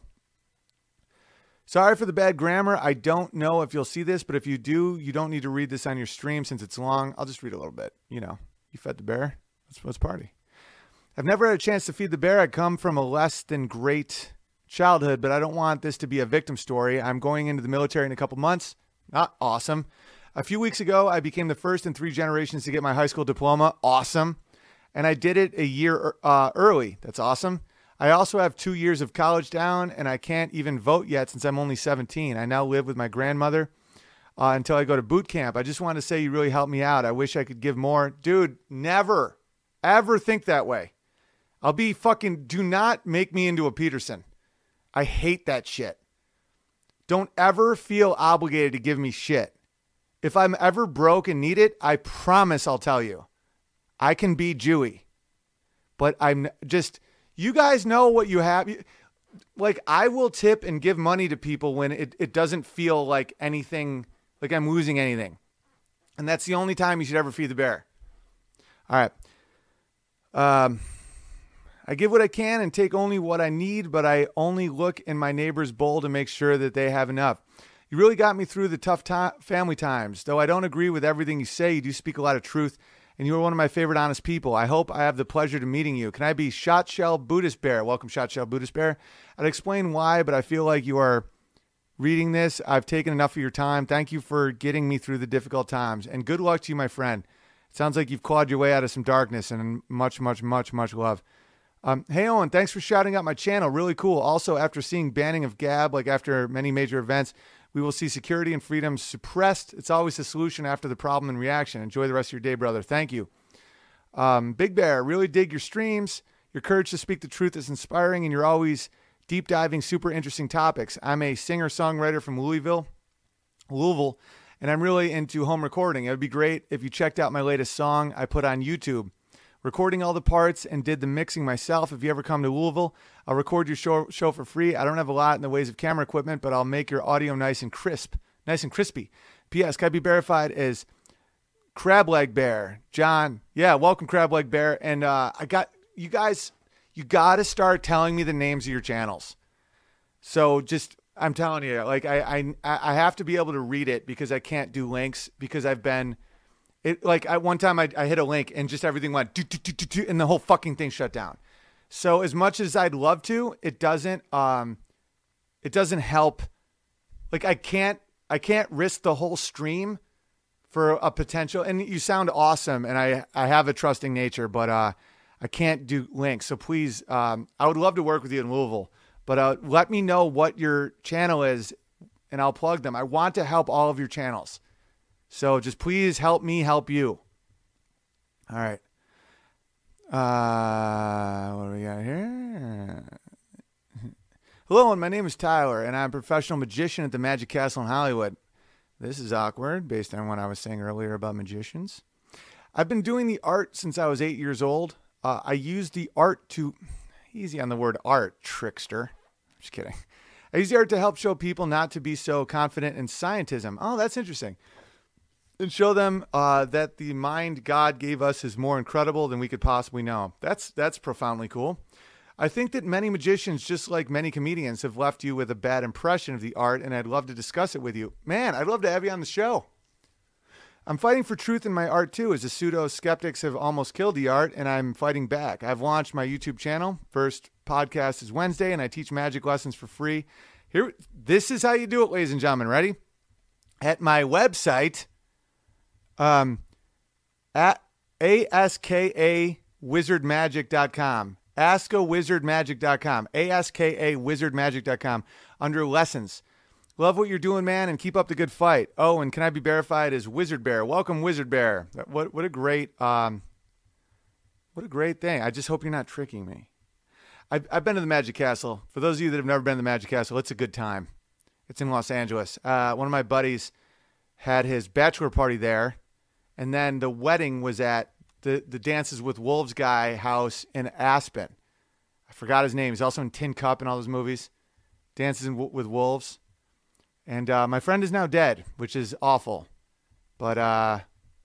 Sorry for the bad grammar. I don't know if you'll see this, but if you do, you don't need to read this on your stream since it's long. I'll just read a little bit. You know, you fed the bear. Let's, let's party. I've never had a chance to feed the bear. I come from a less than great childhood, but I don't want this to be a victim story. I'm going into the military in a couple months. Not awesome. A few weeks ago, I became the first in three generations to get my high school diploma. Awesome. And I did it a year uh, early. That's awesome. I also have two years of college down, and I can't even vote yet since I'm only seventeen. I now live with my grandmother uh, until I go to boot camp. I just want to say you really helped me out. I wish I could give more. Dude, never, ever think that way. I'll be fucking, do not make me into a Peterson. I hate that shit. don't ever feel obligated to give me shit. If I'm ever broke and need it, I promise I'll tell you. I can be Jewy. But I'm just, you guys know what you have. Like, I will tip and give money to people when it, it doesn't feel like anything, like I'm losing anything. And that's the only time you should ever feed the bear. All right. Um, I give what I can and take only what I need, but I only look in my neighbor's bowl to make sure that they have enough. You really got me through the tough time, family times. Though I don't agree with everything you say, you do speak a lot of truth, and you are one of my favorite honest people. I hope I have the pleasure to meeting you. Can I be Shot Shell Buddhist Bear? Welcome, Shot Shell Buddhist Bear. I'd explain why, but I feel like you are reading this. I've taken enough of your time. Thank you for getting me through the difficult times, and good luck to you, my friend. It sounds like you've clawed your way out of some darkness, and much, much, much, much love. Um, hey, Owen, thanks for shouting out my channel. Really cool. Also, after seeing banning of Gab, like after many major events, we will see security and freedom suppressed. It's always the solution after the problem and reaction. Enjoy the rest of your day, brother. Thank you. Um, Big Bear, really dig your streams. Your courage to speak the truth is inspiring, and you're always deep diving super interesting topics. I'm a singer-songwriter from Louisville, Louisville, and I'm really into home recording. It would be great if you checked out my latest song I put on YouTube. Recording all the parts and did the mixing myself. If you ever come to Louisville, I'll record your show, show for free. I don't have a lot in the ways of camera equipment, but I'll make your audio nice and crisp, nice and crispy. P S. Can I be verified as Crab Leg Bear? John, yeah, welcome Crab Leg Bear. And uh, I got, you guys, you got to start telling me the names of your channels. So just, I'm telling you, like I, I, I have to be able to read it because I can't do links because I've been... It, like at one time I, I hit a link and just everything went do, do, do, do, do, and the whole fucking thing shut down. So as much as I'd love to, it doesn't um it doesn't help. Like I can't I can't risk the whole stream for a potential, and you sound awesome and I I have a trusting nature, but uh I can't do links. So please, um I would love to work with you in Louisville, but uh let me know what your channel is and I'll plug them. I want to help all of your channels. So just please help me help you. All right. Uh, what do we got here? Hello, and my name is Tyler, and I'm a professional magician at the Magic Castle in Hollywood. This is awkward based on what I was saying earlier about magicians. I've been doing the art since I was eight years old. Uh, I use the art to... Easy on the word art, trickster. Just kidding. I use the art to help show people not to be so confident in scientism. Oh, that's interesting. And show them uh, that the mind God gave us is more incredible than we could possibly know. That's that's profoundly cool. I think that many magicians, just like many comedians, have left you with a bad impression of the art, and I'd love to discuss it with you. Man, I'd love to have you on the show. I'm fighting for truth in my art, too, as the pseudo-skeptics have almost killed the art, and I'm fighting back. I've launched my YouTube channel. First podcast is Wednesday, and I teach magic lessons for free. Here, this is how you do it, ladies and gentlemen. Ready? At my website... Um, at aska wizard magic dot com, aska wizard magic dot com, aska wizard magic dot com, under lessons. Love what you're doing, man, and keep up the good fight. Oh, and can I be verified as Wizard Bear? Welcome, Wizard Bear. What what a great um, what a great thing. I just hope you're not tricking me. I've I've been to the Magic Castle. For those of you that have never been to the Magic Castle, it's a good time. It's in Los Angeles. Uh, one of my buddies had his bachelor party there. And then the wedding was at the, the Dances with Wolves guy house in Aspen. I forgot his name. He's also in Tin Cup and all those movies. Dances in, with Wolves. And uh, my friend is now dead, which is awful. But uh,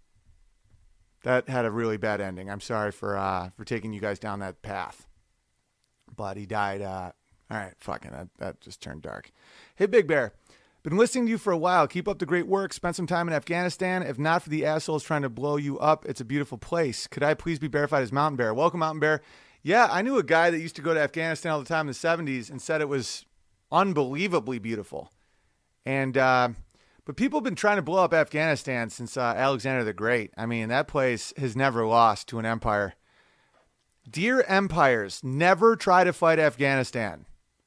that had a really bad ending. I'm sorry for uh, for taking you guys down that path. But he died. Uh, all right, fucking, that, that just turned dark. Hey, Big Bear. Been listening to you for a while. Keep up the great work. Spent some time in Afghanistan. If not for the assholes trying to blow you up, it's a beautiful place. Could I please be verified as Mountain Bear? Welcome, Mountain Bear. Yeah, I knew a guy that used to go to Afghanistan all the time in the seventies and said it was unbelievably beautiful. And, uh, but people have been trying to blow up Afghanistan since uh, Alexander the Great. I mean, that place has never lost to an empire. Dear empires, never try to fight Afghanistan.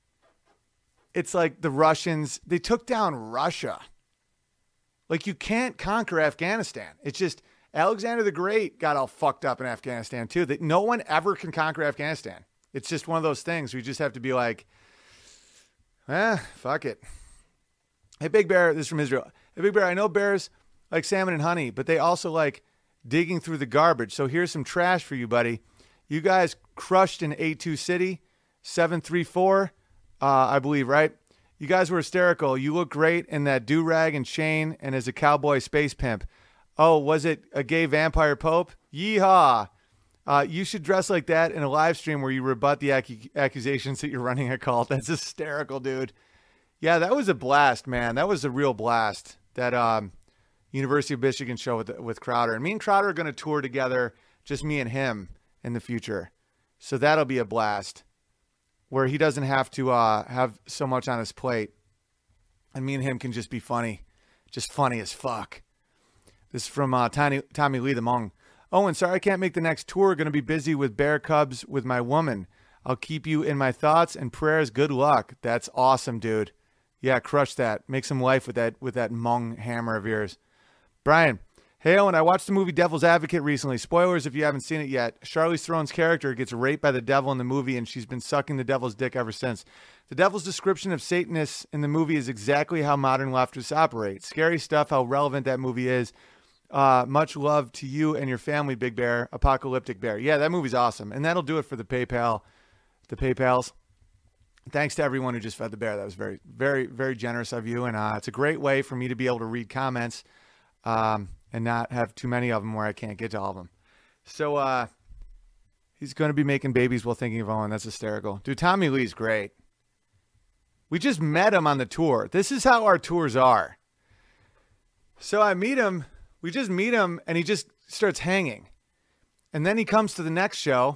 It's like the Russians, they took down Russia. Like, you can't conquer Afghanistan. It's just Alexander the Great got all fucked up in Afghanistan too. That no one ever can conquer Afghanistan. It's just one of those things. We just have to be like, eh, fuck it. Hey, Big Bear, this is from Israel. Hey, Big Bear, I know bears like salmon and honey, but they also like digging through the garbage. So here's some trash for you, buddy. You guys crushed in A two City, seven three four, uh, I believe, right? You guys were hysterical. You look great in that do-rag and chain and as a cowboy space pimp. Oh, was it a gay vampire pope? Yeehaw. Uh, you should dress like that in a live stream where you rebut the ac- accusations that you're running a cult. That's hysterical, dude. Yeah, that was a blast, man. That was a real blast. That um, University of Michigan show with with Crowder. And me and Crowder are going to tour together, just me and him, in the future. So that'll be a blast, where he doesn't have to uh, have so much on his plate. And me and him can just be funny. Just funny as fuck. This is from uh, Tommy, Tommy Lee the Hmong. Oh, and sorry I can't make the next tour. Going to be busy with Bear Cubs with my woman. I'll keep you in my thoughts and prayers. Good luck. That's awesome, dude. Yeah, crush that. Make some life with that with that Hmong hammer of yours. Brian, hey Owen, I watched the movie Devil's Advocate recently. Spoilers if you haven't seen it yet. Charlize Theron's character gets raped by the devil in the movie, and she's been sucking the devil's dick ever since. The devil's description of Satanists in the movie is exactly how modern leftists operate. Scary stuff, how relevant that movie is. Uh, much love to you and your family, Big Bear, Apocalyptic Bear. Yeah, that movie's awesome. And that'll do it for the PayPal, the PayPals. Thanks to everyone who just fed the bear. That was very, very, very generous of you. And uh, it's a great way for me to be able to read comments um, and not have too many of them where I can't get to all of them. So uh, he's going to be making babies while thinking of Owen. That's hysterical. Dude, Tommy Lee's great. We just met him on the tour. This is how our tours are. So I meet him. We just meet him, and he just starts hanging. And then he comes to the next show,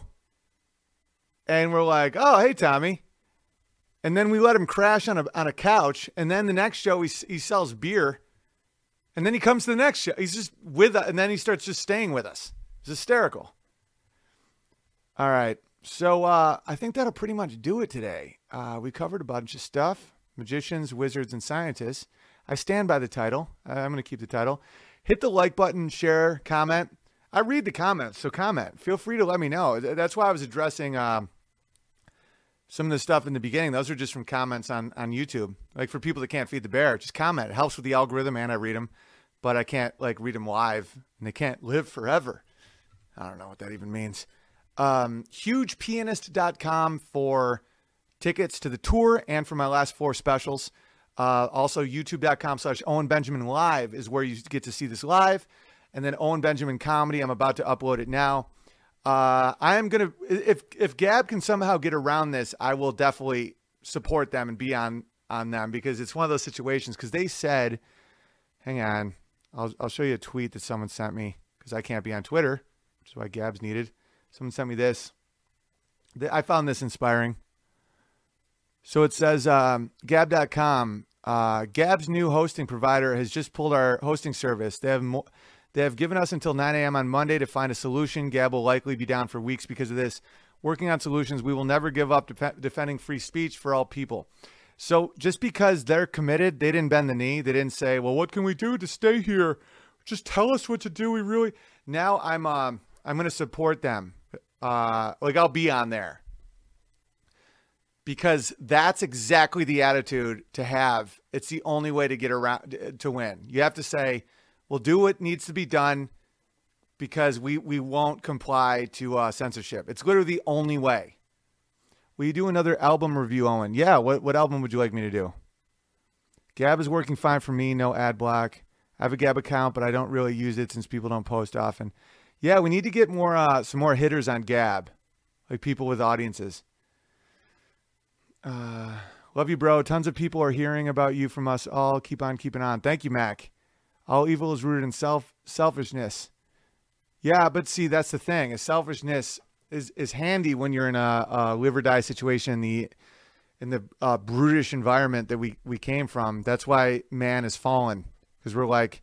and we're like, oh, hey, Tommy. And then we let him crash on a on a couch. And then the next show, he, he sells beer. And then he comes to the next show. He's just with us. And then he starts just staying with us. It's hysterical. All right. So uh, I think that'll pretty much do it today. Uh, we covered a bunch of stuff. Magicians, wizards, and scientists. I stand by the title. Uh, I'm going to keep the title. Hit the like button, share, comment. I read the comments, so comment. Feel free to let me know. That's why I was addressing... Um, some of the stuff in the beginning, those are just from comments on, on YouTube. Like for people that can't feed the bear, just comment. It helps with the algorithm and I read them, but I can't like read them live and they can't live forever. I don't know what that even means. Um, huge pianist dot com for tickets to the tour and for my last four specials. Uh, also youtube dot com slash Owen Benjamin live is where you get to see this live. And then Owen Benjamin comedy. I'm about to upload it now. Uh, I am going to, if, if Gab can somehow get around this, I will definitely support them and be on, on them because it's one of those situations. Cause they said, hang on, I'll, I'll show you a tweet that someone sent me cause I can't be on Twitter, which is why Gab's needed. Someone sent me this. I found this inspiring. So it says, um, gab dot com, uh, Gab's new hosting provider has just pulled our hosting service. They have more, They have given us until nine a.m. on Monday to find a solution. Gab will likely be down for weeks because of this. Working on solutions, we will never give up def- defending free speech for all people. So just because they're committed, they didn't bend the knee. They didn't say, well, what can we do to stay here? Just tell us what to do. We really... Now I'm um, I'm going to support them. Uh, like I'll be on there. Because that's exactly the attitude to have. It's the only way to get around, to win. You have to say... We'll do what needs to be done because we, we won't comply to uh, censorship. It's literally the only way. Will you do another album review, Owen? Yeah, what, what album would you like me to do? Gab is working fine for me, no ad block. I have a Gab account, but I don't really use it since people don't post often. Yeah, we need to get more uh, some more hitters on Gab, like people with audiences. Uh, love you, bro. Tons of people are hearing about you from us all. Keep on keeping on. Thank you, Mac. All evil is rooted in self selfishness. Yeah, but see, that's the thing. Is selfishness is, is handy when you're in a, a live or die situation in the in the uh, brutish environment that we, we came from. That's why man has fallen. Because we're like,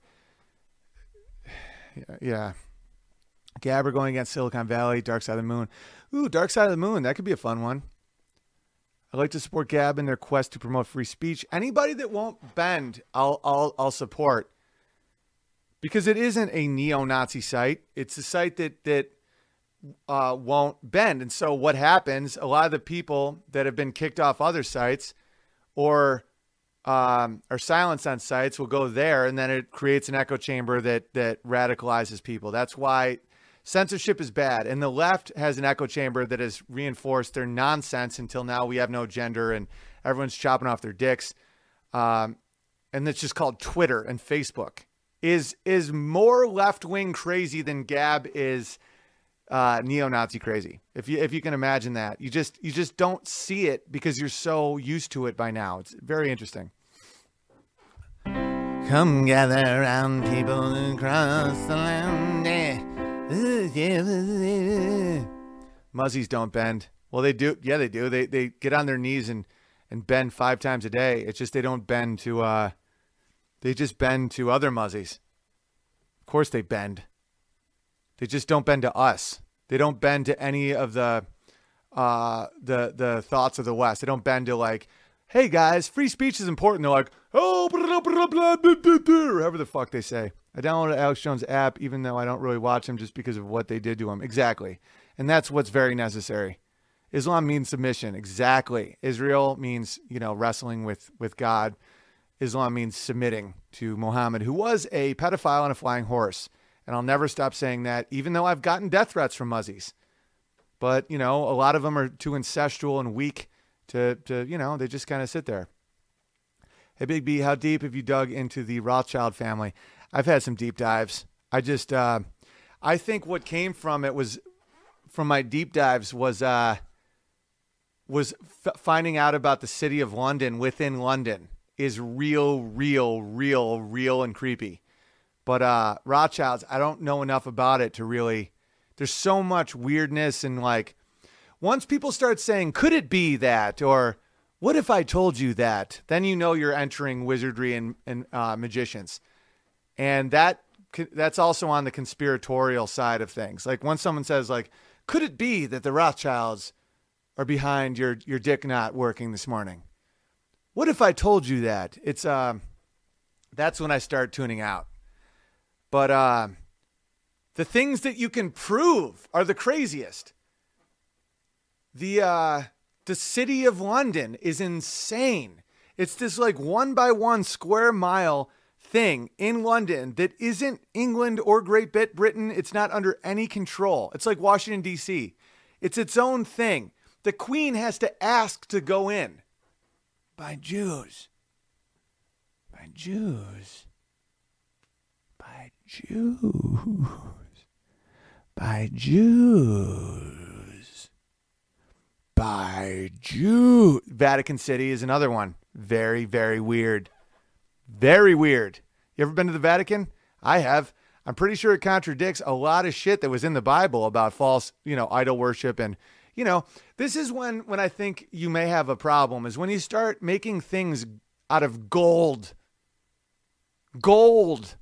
yeah. Gabber going against Silicon Valley, Dark Side of the Moon. Ooh, Dark Side of the Moon. That could be a fun one. I'd like to support Gab in their quest to promote free speech. Anybody that won't bend, I'll I'll I'll support. Because it isn't a neo-Nazi site. It's a site that that uh, won't bend. And so what happens, a lot of the people that have been kicked off other sites or um, are silenced on sites will go there, and then it creates an echo chamber that that radicalizes people. That's why censorship is bad. And the left has an echo chamber that has reinforced their nonsense until now we have no gender and everyone's chopping off their dicks. Um, and it's just called Twitter and Facebook. Is is more left-wing crazy than Gab is uh, neo-Nazi crazy. If you if you can imagine that. You just you just don't see it because you're so used to it by now. It's very interesting. Come gather around people across the land. Muzzies don't bend. Well, they do. Yeah, they do. They they get on their knees and, and bend five times a day. It's just they don't bend to, uh, they just bend to other muzzies. Of course they bend. They just don't bend to us. They don't bend to any of the, uh, the, the thoughts of the West. They don't bend to like, hey guys, free speech is important. They're like, oh, blah, blah, blah, blah, blah, blah, whatever the fuck they say. I downloaded Alex Jones' app, even though I don't really watch him just because of what they did to him. Exactly. And that's what's very necessary. Islam means submission. Exactly. Israel means, you know, wrestling with, with God. Islam means submitting to Muhammad, who was a pedophile on a flying horse. And I'll never stop saying that, even though I've gotten death threats from muzzies. But, you know, a lot of them are too incestual and weak to, to you know, they just kind of sit there. Hey, Big B, how deep have you dug into the Rothschild family? I've had some deep dives. I just, uh, I think what came from it was, from my deep dives was, uh, was f- finding out about the city of London within London is real, real, real, real and creepy. But uh, Rothschilds, I don't know enough about it to really, there's so much weirdness and like, once people start saying, could it be that, or what if I told you that, then you know you're entering wizardry and, and uh, magicians. And that that's also on the conspiratorial side of things. Like when someone says like, could it be that the Rothschilds are behind your, your dick not working this morning? What if I told you that? It's uh, that's when I start tuning out. But uh, the things that you can prove are the craziest. The uh, the city of London is insane. It's this like one by one square mile thing in London that isn't England or Great Britain. It's not under any control. It's like Washington, D C. It's its own thing. The Queen has to ask to go in. By Jews. By Jews. By Jews. By Jews. By Jews. Vatican City is another one. Very, very weird. Very weird. You ever been to the Vatican? I have. I'm pretty sure it contradicts a lot of shit that was in the Bible about false, you know, idol worship. And, you know, this is when, when I think you may have a problem, is when you start making things out of gold. Gold.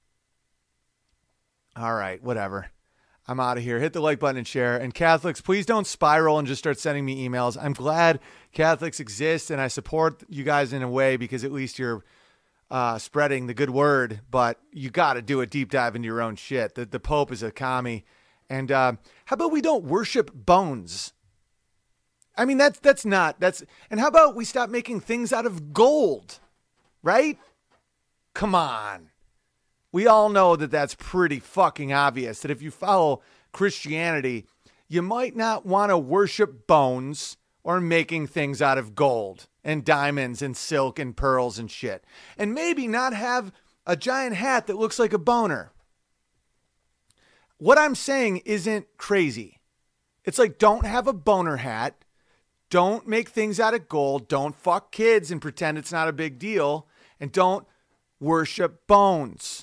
All right, whatever. I'm out of here. Hit the like button and share. And Catholics, please don't spiral and just start sending me emails. I'm glad Catholics exist, and I support you guys in a way because at least you're uh, spreading the good word. But you got to do a deep dive into your own shit. The, the Pope is a commie. And uh, how about we don't worship bones? I mean, that's that's not. that's. And how about we stop making things out of gold? Right? Come on. We all know that that's pretty fucking obvious, that if you follow Christianity, you might not want to worship bones or making things out of gold and diamonds and silk and pearls and shit. And maybe not have a giant hat that looks like a boner. What I'm saying isn't crazy. It's like, don't have a boner hat. Don't make things out of gold. Don't fuck kids and pretend it's not a big deal. And don't worship bones.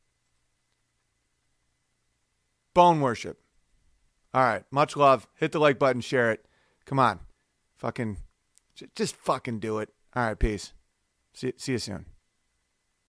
Bone worship. All right. Much love. Hit the like button. Share it. Come on. Fucking, just fucking do it. All right. Peace. See, see you soon.